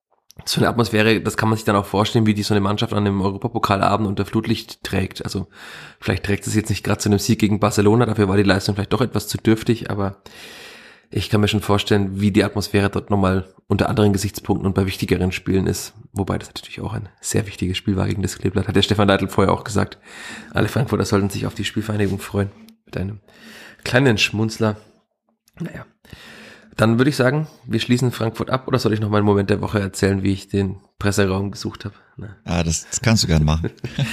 so eine Atmosphäre, das kann man sich dann auch vorstellen, wie die so eine Mannschaft an einem Europapokalabend unter Flutlicht trägt. Also vielleicht trägt es jetzt nicht gerade zu einem Sieg gegen Barcelona, dafür war die Leistung vielleicht doch etwas zu dürftig, aber ich kann mir schon vorstellen, wie die Atmosphäre dort nochmal unter anderen Gesichtspunkten und bei wichtigeren Spielen ist. Wobei das natürlich auch ein sehr wichtiges Spiel war gegen das Kleeblatt. Hat der Stefan Leitl vorher auch gesagt. Alle Frankfurter sollten sich auf die Spielvereinigung freuen. Mit einem kleinen Schmunzler. Naja. Dann würde ich sagen, wir schließen Frankfurt ab. Oder soll ich noch mal einen Moment der Woche erzählen, wie ich den Presseraum gesucht habe? Na. Ah, das, das kannst du gerne machen.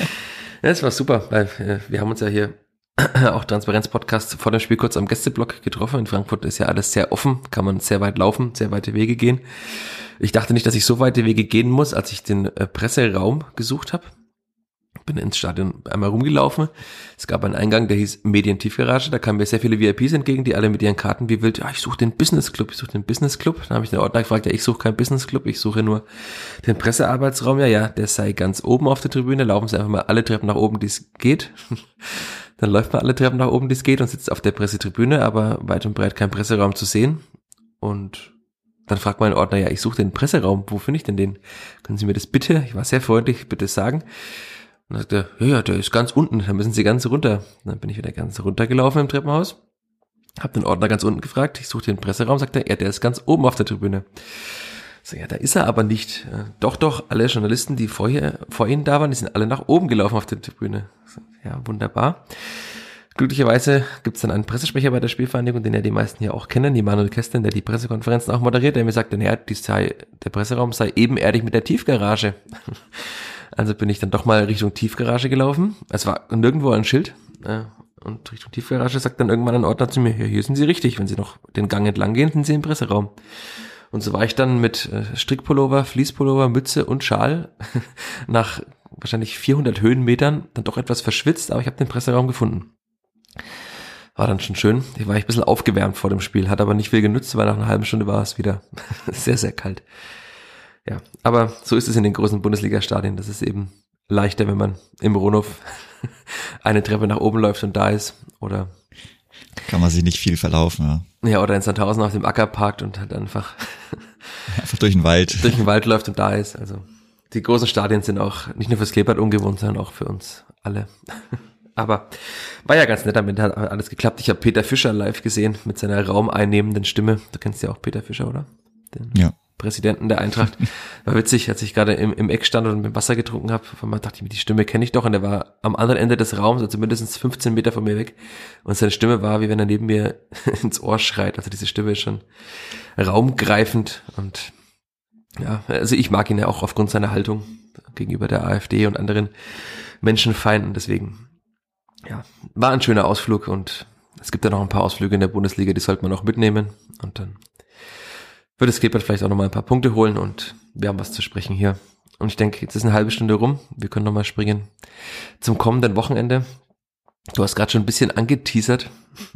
Ja, das war super, weil äh, wir haben uns ja hier auch Transparenz-Podcast vor dem Spiel kurz am Gästeblock getroffen. In Frankfurt ist ja alles sehr offen, kann man sehr weit laufen, sehr weite Wege gehen. Ich dachte nicht, dass ich so weite Wege gehen muss, als ich den äh, Presseraum gesucht habe. Bin ins Stadion einmal rumgelaufen. Es gab einen Eingang, der hieß Medientiefgarage. Da kamen mir sehr viele V I Ps entgegen, die alle mit ihren Karten wie wild, ja, ich suche den Business Club, ich suche den Business Club. Dann habe ich den Ordner gefragt, ja, ich suche keinen Business Club, ich suche nur den Pressearbeitsraum. Ja, ja, der sei ganz oben auf der Tribüne. Laufen Sie einfach mal alle Treppen nach oben, die es geht. Dann läuft man alle Treppen nach oben, die es geht und sitzt auf der Pressetribüne, aber weit und breit kein Presseraum zu sehen. Und dann fragt mein Ordner, ja, ich suche den Presseraum, wo finde ich denn den? Können Sie mir das bitte, ich war sehr freundlich, bitte sagen. Und dann sagt er, ja, ja, der ist ganz unten, da müssen Sie ganz runter. Und dann bin ich wieder ganz runtergelaufen im Treppenhaus, hab den Ordner ganz unten gefragt, ich suche den Presseraum, sagt er, ja, der ist ganz oben auf der Tribüne. So, ja, da ist er aber nicht. Doch, doch, alle Journalisten, die vorher, vor Ihnen da waren, die sind alle nach oben gelaufen auf der Tribüne. So, ja, wunderbar. Glücklicherweise gibt es dann einen Pressesprecher bei der Spielvereinigung, den ja die meisten hier auch kennen, die Manuel Kästner, der die Pressekonferenzen auch moderiert, der mir sagte, naja, dies sei, der Presseraum sei ebenerdig mit der Tiefgarage. Also bin ich dann doch mal Richtung Tiefgarage gelaufen. Es war nirgendwo ein Schild. Und Richtung Tiefgarage sagt dann irgendwann ein Ordner zu mir, ja, hier sind Sie richtig. Wenn Sie noch den Gang entlang gehen, sind Sie im Presseraum. Und so war ich dann mit Strickpullover, Fließpullover, Mütze und Schal nach wahrscheinlich vierhundert Höhenmetern dann doch etwas verschwitzt, aber ich habe den Presseraum gefunden. War dann schon schön. Hier war ich ein bisschen aufgewärmt vor dem Spiel, hat aber nicht viel genützt, weil nach einer halben Stunde war es wieder sehr, sehr kalt. Ja, aber so ist es in den großen Bundesliga-Stadien. Das ist eben leichter, wenn man im Rohnhof eine Treppe nach oben läuft und da ist. Oder kann man sich nicht viel verlaufen, ja. Ja, oder in Sandhausen auf dem Acker parkt und halt einfach einfach durch den Wald. durch den Wald läuft und da ist. Also die großen Stadien sind auch nicht nur fürs Kleeblatt ungewohnt, sondern auch für uns alle. Aber war ja ganz nett, damit hat alles geklappt. Ich habe Peter Fischer live gesehen mit seiner raumeinnehmenden Stimme. Du kennst ja auch Peter Fischer, oder? Den ja. Präsidenten der Eintracht. War witzig, als ich gerade im, im Eck stand und mit Wasser getrunken habe. Von mal dachte ich mir, die Stimme kenne ich doch. Und der war am anderen Ende des Raums, also mindestens fünfzehn Meter von mir weg. Und seine Stimme war, wie wenn er neben mir ins Ohr schreit. Also diese Stimme ist schon raumgreifend. Und ja, also ich mag ihn ja auch aufgrund seiner Haltung gegenüber der AfD und anderen Menschenfeinden. Deswegen, ja, war ein schöner Ausflug. Und es gibt ja noch ein paar Ausflüge in der Bundesliga, die sollte man auch mitnehmen. Und dann würde das Kleeblatt vielleicht auch nochmal ein paar Punkte holen und wir haben was zu sprechen hier. Und ich denke, jetzt ist eine halbe Stunde rum. Wir können nochmal springen zum kommenden Wochenende. Du hast gerade schon ein bisschen angeteasert.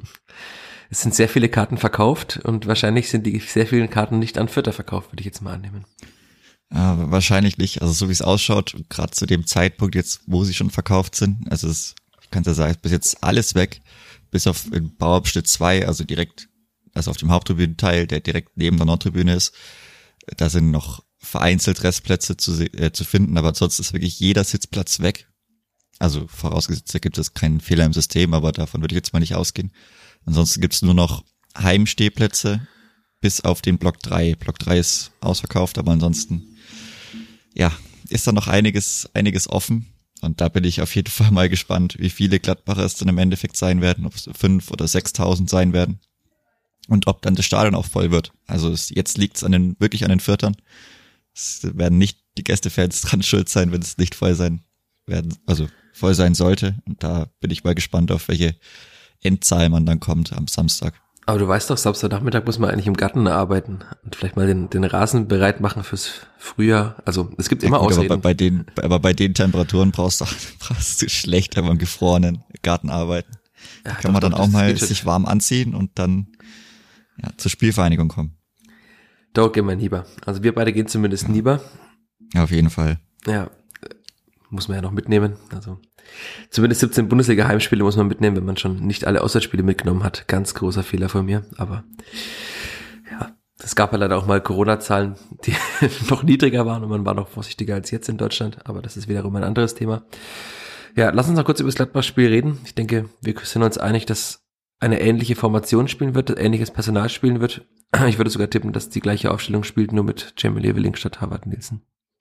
Es sind sehr viele Karten verkauft und wahrscheinlich sind die sehr vielen Karten nicht an Vierter verkauft, würde ich jetzt mal annehmen. Ja, wahrscheinlich nicht. Also so wie es ausschaut, gerade zu dem Zeitpunkt jetzt, wo sie schon verkauft sind, also es, ich kann es ja sagen, bis jetzt alles weg, bis auf den Bauabschnitt zwei, also direkt also auf dem Haupttribünenteil, der direkt neben der Nordtribüne ist. Da sind noch vereinzelt Restplätze zu, äh, zu finden, aber sonst ist wirklich jeder Sitzplatz weg. Also vorausgesetzt, da gibt es keinen Fehler im System, aber davon würde ich jetzt mal nicht ausgehen. Ansonsten gibt es nur noch Heimstehplätze bis auf den Block drei. Block drei ist ausverkauft, aber ansonsten, ja, ist da noch einiges, einiges offen. Und da bin ich auf jeden Fall mal gespannt, wie viele Gladbacher es dann im Endeffekt sein werden, ob es fünf oder sechstausend sein werden. Und ob dann das Stadion auch voll wird. Also es, jetzt liegt es an den, wirklich an den Viertern. Es werden nicht die Gästefans dran schuld sein, wenn es nicht voll sein werden, also voll sein sollte. Und da bin ich mal gespannt, auf welche Endzahl man dann kommt am Samstag. Aber du weißt doch, Samstagnachmittag muss man eigentlich im Garten arbeiten und vielleicht mal den, den Rasen bereit machen fürs Frühjahr. Also es gibt immer ja, gut, Ausreden. Aber bei, bei den, aber bei den Temperaturen brauchst du, brauchst du schlecht aber im gefrorenen Garten arbeiten. Da ja, kann doch, man dann doch, auch mal sich warm anziehen und dann ja, zur Spielvereinigung kommen. Da gehen wir lieber. Also wir beide gehen zumindest ja. lieber. Ja, auf jeden Fall. Ja, muss man ja noch mitnehmen. Also zumindest siebzehn Bundesliga-Heimspiele muss man mitnehmen, wenn man schon nicht alle Auswärtsspiele mitgenommen hat. Ganz großer Fehler von mir. Aber ja, es gab ja leider auch mal Corona-Zahlen, die noch niedriger waren und man war noch vorsichtiger als jetzt in Deutschland. Aber das ist wiederum ein anderes Thema. Ja, lass uns noch kurz über das Gladbach-Spiel reden. Ich denke, wir sind uns einig, dass eine ähnliche Formation spielen wird, ähnliches Personal spielen wird. Ich würde sogar tippen, dass die gleiche Aufstellung spielt, nur mit Jamie Leveling statt Harvard Nielsen.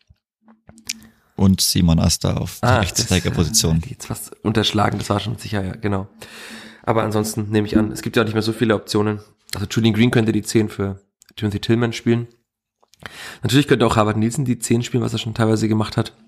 Und Simon Asta auf der ah, Rechtsträgerposition. Die jetzt fast unterschlagen, das war schon sicher, ja, genau. Aber ansonsten nehme ich an, es gibt ja auch nicht mehr so viele Optionen. Also Julian Green könnte die zehn für Timothy Tillman spielen. Natürlich könnte auch Harvard Nielsen die zehn spielen, was er schon teilweise gemacht hat.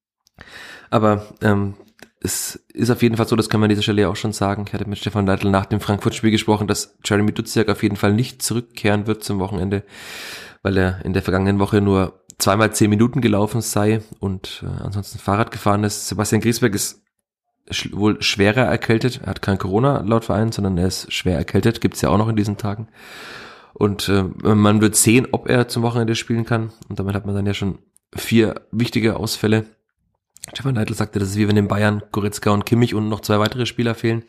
Aber ähm, es ist auf jeden Fall so, das kann man an dieser Stelle ja auch schon sagen. Ich hatte mit Stefan Leitl nach dem Frankfurt-Spiel gesprochen, dass Jeremy Duziak auf jeden Fall nicht zurückkehren wird zum Wochenende, weil er in der vergangenen Woche nur zweimal zehn Minuten gelaufen sei und äh, ansonsten Fahrrad gefahren ist. Sebastian Griesbeck ist sch- wohl schwerer erkältet. Er hat kein Corona laut Verein, sondern er ist schwer erkältet. Gibt's ja auch noch in diesen Tagen. Und äh, man wird sehen, ob er zum Wochenende spielen kann. Und damit hat man dann ja schon vier wichtige Ausfälle. Stefan Neidl sagte, das ist wie wenn in Bayern Goretzka und Kimmich und noch zwei weitere Spieler fehlen.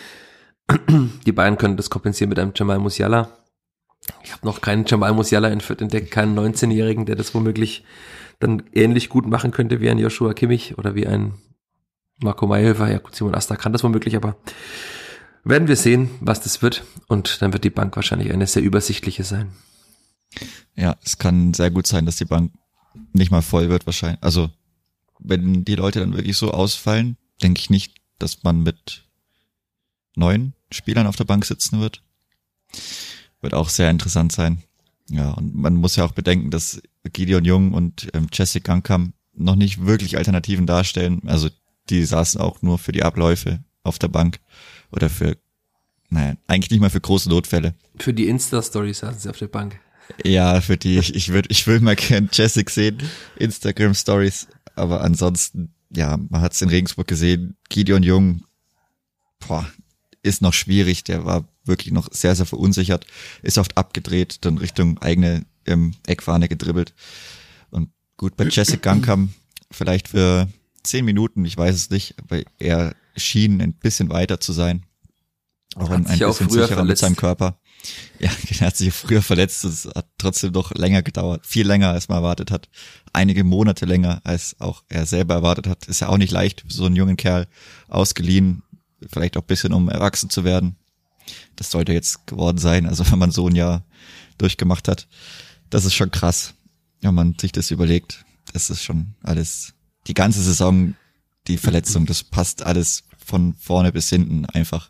Die Bayern können das kompensieren mit einem Jamal Musiala. Ich habe noch keinen Jamal Musiala in Fürth entdeckt, keinen neunzehnjährigen, der das womöglich dann ähnlich gut machen könnte wie ein Joshua Kimmich oder wie ein Marco Mayhöfer. Ja gut, Simon Asta kann das womöglich, aber werden wir sehen, was das wird. Und dann wird die Bank wahrscheinlich eine sehr übersichtliche sein. Ja, es kann sehr gut sein, dass die Bank nicht mal voll wird wahrscheinlich. Also wenn die Leute dann wirklich so ausfallen, denke ich nicht, dass man mit neun Spielern auf der Bank sitzen wird. Wird auch sehr interessant sein. Ja, und man muss ja auch bedenken, dass Gideon Jung und ähm, Jessic Gangkam noch nicht wirklich Alternativen darstellen. Also die saßen auch nur für die Abläufe auf der Bank oder für, naja, eigentlich nicht mal für große Notfälle. Für die Insta-Stories saßen sie auf der Bank. Ja, für die, ich, ich würde, ich will mal gern Jessic sehen, Instagram-Stories, aber ansonsten, ja, man hat es in Regensburg gesehen, Gideon Jung, boah, ist noch schwierig, der war wirklich noch sehr, sehr verunsichert, ist oft abgedreht, dann Richtung eigene ähm, Eckfahne gedribbelt. Und gut, bei Jessic Gangkam vielleicht für zehn Minuten, ich weiß es nicht, aber er schien ein bisschen weiter zu sein. Auch ein, ein bisschen sicherer verletzt. Mit seinem Körper. Ja, er hat sich früher verletzt, es hat trotzdem noch länger gedauert, viel länger als man erwartet hat, einige Monate länger als auch er selber erwartet hat. Ist ja auch nicht leicht, für so einen jungen Kerl ausgeliehen, vielleicht auch ein bisschen, um erwachsen zu werden. Das sollte jetzt geworden sein, also wenn man so ein Jahr durchgemacht hat, das ist schon krass, wenn man sich das überlegt. Das ist schon alles, die ganze Saison, die Verletzung, das passt alles von vorne bis hinten einfach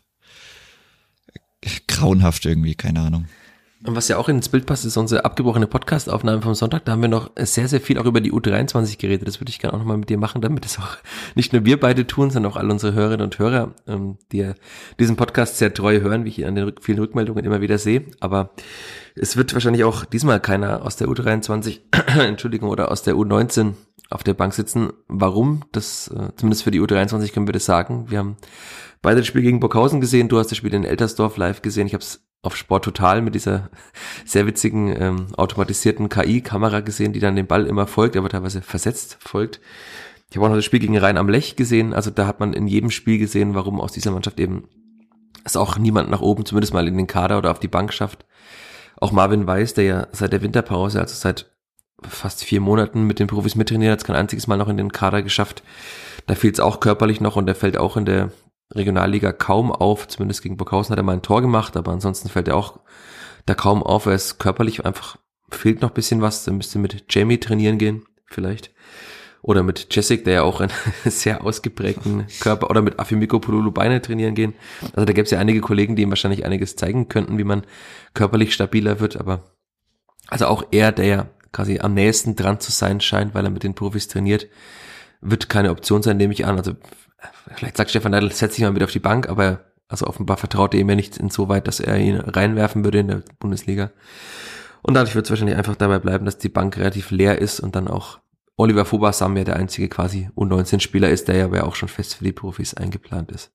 grauenhaft irgendwie, keine Ahnung. Und was ja auch ins Bild passt, ist unsere abgebrochene Podcast-Aufnahme vom Sonntag. Da haben wir noch sehr, sehr viel auch über die U dreiundzwanzig geredet. Das würde ich gerne auch nochmal mit dir machen, damit das auch nicht nur wir beide tun, sondern auch all unsere Hörerinnen und Hörer, die diesen Podcast sehr treu hören, wie ich ihn an den vielen Rückmeldungen immer wieder sehe. Aber es wird wahrscheinlich auch diesmal keiner aus der U dreiundzwanzig, Entschuldigung, oder aus der U neunzehn auf der Bank sitzen. Warum? Das, zumindest für die U dreiundzwanzig können wir das sagen. Wir haben beide das Spiel gegen Burghausen gesehen. Du hast das Spiel in Eltersdorf live gesehen. Ich habe es auf Sport Total mit dieser sehr witzigen ähm, automatisierten K I-Kamera gesehen, die dann den Ball immer folgt, aber teilweise versetzt folgt. Ich habe auch noch das Spiel gegen Rhein am Lech gesehen. Also da hat man in jedem Spiel gesehen, warum aus dieser Mannschaft eben es auch niemand nach oben, zumindest mal in den Kader oder auf die Bank schafft. Auch Marvin Weiß, der ja seit der Winterpause, also seit fast vier Monaten mit den Profis mittrainiert, hat es kein einziges Mal noch in den Kader geschafft. Da fehlt es auch körperlich noch und der fällt auch in der Regionalliga kaum auf, zumindest gegen Burghausen hat er mal ein Tor gemacht, aber ansonsten fällt er auch da kaum auf, er ist körperlich einfach, fehlt noch ein bisschen was, er müsste mit Jamie trainieren gehen, vielleicht, oder mit Jessic, der ja auch einen sehr ausgeprägten Körper, oder mit Afimiko Polulu Beine trainieren gehen, also da gäbe es ja einige Kollegen, die ihm wahrscheinlich einiges zeigen könnten, wie man körperlich stabiler wird, aber also auch er, der ja quasi am nächsten dran zu sein scheint, weil er mit den Profis trainiert, wird keine Option sein, nehme ich an, also vielleicht sagt Stefan Neidl, setz dich mal mit auf die Bank, aber also offenbar vertraut er ihm ja nicht insoweit, dass er ihn reinwerfen würde in der Bundesliga. Und dadurch wird es wahrscheinlich einfach dabei bleiben, dass die Bank relativ leer ist und dann auch Oliver Fobasam ja der einzige quasi U neunzehn Spieler ist, der ja aber auch schon fest für die Profis eingeplant ist.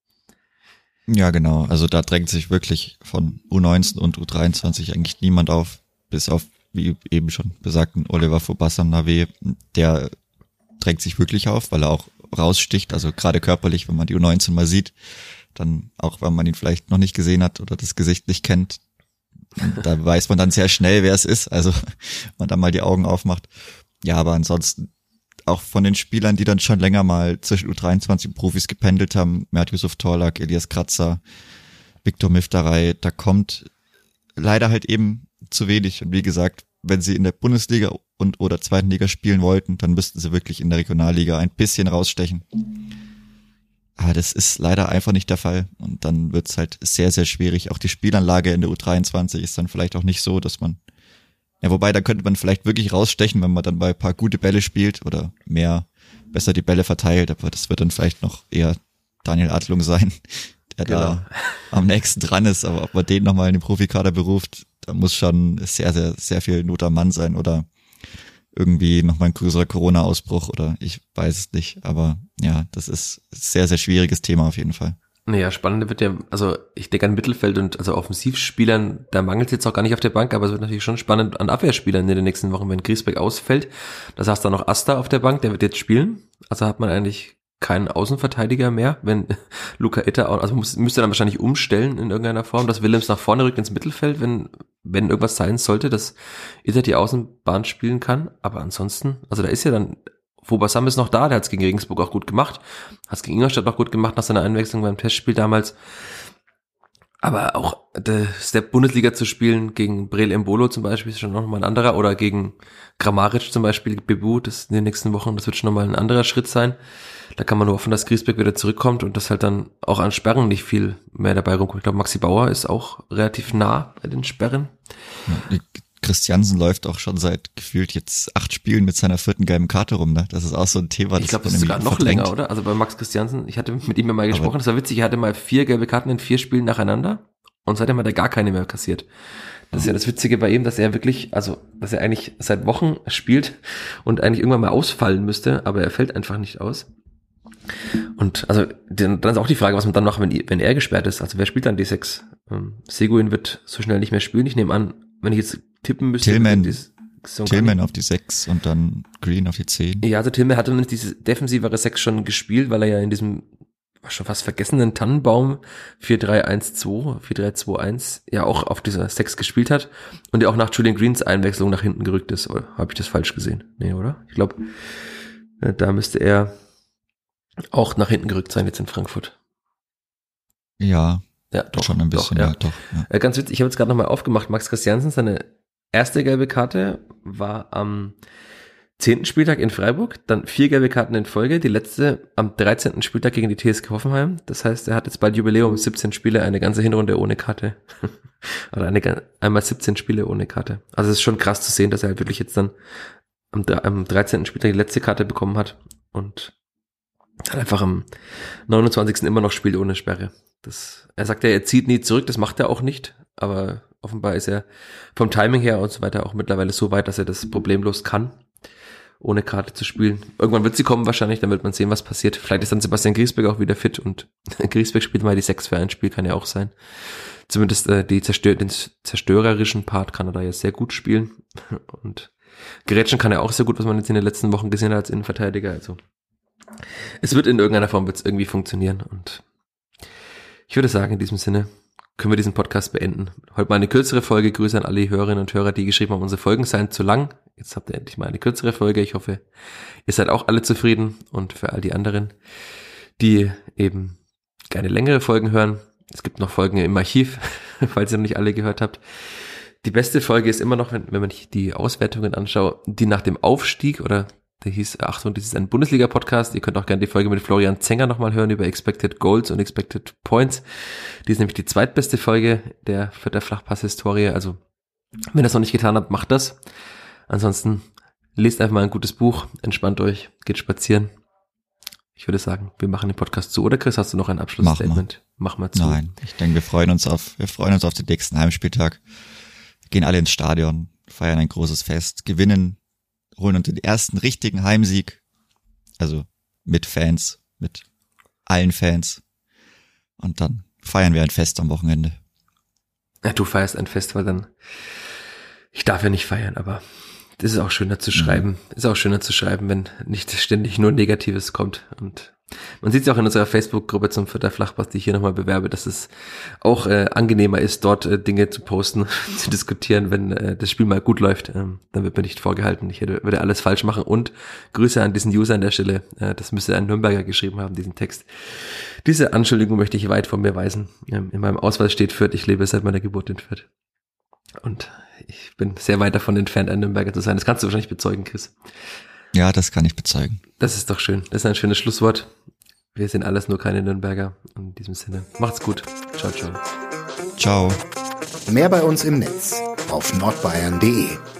Ja, genau. Also da drängt sich wirklich von U neunzehn und U dreiundzwanzig eigentlich niemand auf, bis auf, wie eben schon besagten, Oliver Fobasam Nawe, der drängt sich wirklich auf, weil er auch raussticht, also gerade körperlich, wenn man die U neunzehn mal sieht, dann auch, wenn man ihn vielleicht noch nicht gesehen hat oder das Gesicht nicht kennt, da weiß man dann sehr schnell, wer es ist, also man dann mal die Augen aufmacht. Ja, aber ansonsten auch von den Spielern, die dann schon länger mal zwischen U dreiundzwanzig und Profis gependelt haben, Mert Yusuf Torlak, Elias Kratzer, Viktor Miftarei, da kommt leider halt eben zu wenig. Und wie gesagt, wenn sie in der Bundesliga und oder zweiten Liga spielen wollten, dann müssten sie wirklich in der Regionalliga ein bisschen rausstechen. Aber das ist leider einfach nicht der Fall. Und dann wird's halt sehr, sehr schwierig. Auch die Spielanlage in der U dreiundzwanzig ist dann vielleicht auch nicht so, dass man, ja, wobei, da könnte man vielleicht wirklich rausstechen, wenn man dann bei ein paar gute Bälle spielt oder mehr, besser die Bälle verteilt. Aber das wird dann vielleicht noch eher Daniel Adlung sein, der genau da am nächsten dran ist. Aber ob man den nochmal in den Profikader beruft, da muss schon sehr, sehr, sehr viel Not am Mann sein oder irgendwie nochmal ein größerer Corona-Ausbruch oder ich weiß es nicht. Aber ja, das ist ein sehr, sehr schwieriges Thema auf jeden Fall. Naja, spannend wird ja, also ich denke an Mittelfeld und also Offensivspielern, da mangelt es jetzt auch gar nicht auf der Bank, aber es wird natürlich schon spannend an Abwehrspielern in den nächsten Wochen, wenn Griesbeck ausfällt. Das heißt dann noch Asta auf der Bank, der wird jetzt spielen. Also hat man eigentlich keinen Außenverteidiger mehr, wenn Luca Itter, also muss, müsste dann wahrscheinlich umstellen in irgendeiner Form, dass Willems nach vorne rückt ins Mittelfeld, wenn wenn irgendwas sein sollte, dass Itter die Außenbahn spielen kann. Aber ansonsten, also da ist ja dann Wobasam ist noch da, der hat es gegen Regensburg auch gut gemacht, hat es gegen Ingolstadt auch gut gemacht nach seiner Einwechslung beim Testspiel damals. Aber auch der Step Bundesliga zu spielen gegen Breel Embolo zum Beispiel ist schon noch mal ein anderer, oder gegen Kramaric zum Beispiel, Bebu, das in den nächsten Wochen, das wird schon noch mal ein anderer Schritt sein. Da kann man nur hoffen, dass Griesbeck wieder zurückkommt und dass halt dann auch an Sperren nicht viel mehr dabei rumkommt. Ich glaube, Maxi Bauer ist auch relativ nah bei den Sperren. Ja, Christiansen läuft auch schon seit gefühlt jetzt acht Spielen mit seiner vierten gelben Karte rum, ne? Das ist auch so ein Thema. Ich glaube, das ist sogar noch verdrängt. Länger, oder? Also bei Max Christiansen, ich hatte mit ihm ja mal gesprochen, aber das war witzig, er hatte mal vier gelbe Karten in vier Spielen nacheinander und seitdem hat er gar keine mehr kassiert. Das ist ja das Witzige bei ihm, dass er wirklich, also dass er eigentlich seit Wochen spielt und eigentlich irgendwann mal ausfallen müsste, aber er fällt einfach nicht aus. Und also dann ist auch die Frage, was man dann macht, wenn, wenn er gesperrt ist. Also wer spielt dann die sechs? Ähm, Seguin wird so schnell nicht mehr spielen. Ich nehme an, wenn ich jetzt tippen müsste. Tillman, Tillman auf die sechs und dann Green auf die zehn. Ja, also Tillman hatte dann diese defensivere sechs schon gespielt, weil er ja in diesem schon fast vergessenen Tannenbaum vier drei eins zwei, vier drei zwei eins ja auch auf dieser sechs gespielt hat und ja auch nach Julian Greens Einwechslung nach hinten gerückt ist. Oder habe ich das falsch gesehen? Nee, oder? Ich glaube, da müsste er auch nach hinten gerückt sein jetzt in Frankfurt. Ja, ja doch, schon ein bisschen. Doch, ja. Ja, doch, ja. Ganz witzig, ich habe jetzt gerade nochmal aufgemacht, Max Christiansen, seine erste gelbe Karte war am zehnten Spieltag in Freiburg, dann vier gelbe Karten in Folge, die letzte am dreizehnten Spieltag gegen die T S G Hoffenheim. Das heißt, er hat jetzt bald Jubiläum, siebzehn Spiele, eine ganze Hinrunde ohne Karte. Oder eine, einmal siebzehn Spiele ohne Karte. Also es ist schon krass zu sehen, dass er halt wirklich jetzt dann am, am dreizehnten Spieltag die letzte Karte bekommen hat und dann einfach am neunundzwanzigsten immer noch spielt ohne Sperre. Das, er sagt ja, er zieht nie zurück, das macht er auch nicht, aber offenbar ist er vom Timing her und so weiter auch mittlerweile so weit, dass er das problemlos kann, ohne Karte zu spielen. Irgendwann wird sie kommen wahrscheinlich, dann wird man sehen, was passiert. Vielleicht ist dann Sebastian Griesbeck auch wieder fit und Griesbeck spielt mal die sechs für ein Spiel, kann ja auch sein. Zumindest äh, die zerstör- den zerstörerischen Part kann er da jetzt sehr gut spielen und gerätschen kann er auch sehr gut, was man jetzt in den letzten Wochen gesehen hat als Innenverteidiger. Also es wird in irgendeiner Form wird's irgendwie funktionieren und ich würde sagen, in diesem Sinne können wir diesen Podcast beenden. Heute mal eine kürzere Folge. Grüße an alle Hörerinnen und Hörer, die geschrieben haben, unsere Folgen seien zu lang. Jetzt habt ihr endlich mal eine kürzere Folge. Ich hoffe, ihr seid auch alle zufrieden. Und für all die anderen, die eben gerne längere Folgen hören, es gibt noch Folgen im Archiv, falls ihr noch nicht alle gehört habt. Die beste Folge ist immer noch, wenn, wenn man sich die Auswertungen anschaut, die nach dem Aufstieg oder der hieß, Achtung, das ist ein Bundesliga-Podcast. Ihr könnt auch gerne die Folge mit Florian Zenger nochmal hören über Expected Goals und Expected Points. Die ist nämlich die zweitbeste Folge der Vierter Flachpass-Historie. Also, wenn ihr das noch nicht getan habt, macht das. Ansonsten, lest einfach mal ein gutes Buch, entspannt euch, geht spazieren. Ich würde sagen, wir machen den Podcast zu. Oder Chris, hast du noch ein Abschlussstatement? Mach mal zu. Nein, ich denke, wir freuen uns auf, wir freuen uns auf den nächsten Heimspieltag. Wir gehen alle ins Stadion, feiern ein großes Fest, gewinnen, holen uns den ersten richtigen Heimsieg, also mit Fans, mit allen Fans und dann feiern wir ein Fest am Wochenende. Ja, du feierst ein Fest, weil dann, ich darf ja nicht feiern, aber das ist auch schöner zu schreiben, mhm. ist auch schöner zu schreiben, wenn nicht ständig nur Negatives kommt und man sieht es auch in unserer Facebook-Gruppe zum Vierter Flachpass, die ich hier nochmal bewerbe, dass es auch äh, angenehmer ist, dort äh, Dinge zu posten, zu diskutieren, wenn äh, das Spiel mal gut läuft. Ähm, dann wird mir nicht vorgehalten, ich hätte, würde alles falsch machen. Und Grüße an diesen User an der Stelle, äh, das müsste ein Nürnberger geschrieben haben, diesen Text. Diese Anschuldigung möchte ich weit von mir weisen. Ähm, in meinem Ausweis steht Fürth, ich lebe seit meiner Geburt in Fürth. Und ich bin sehr weit davon entfernt, ein Nürnberger zu sein. Das kannst du wahrscheinlich bezeugen, Chris. Ja, das kann ich bezeugen. Das ist doch schön. Das ist ein schönes Schlusswort. Wir sind alles nur keine Nürnberger. In diesem Sinne, macht's gut. Ciao, ciao. Ciao. Mehr bei uns im Netz auf nordbayern punkt de.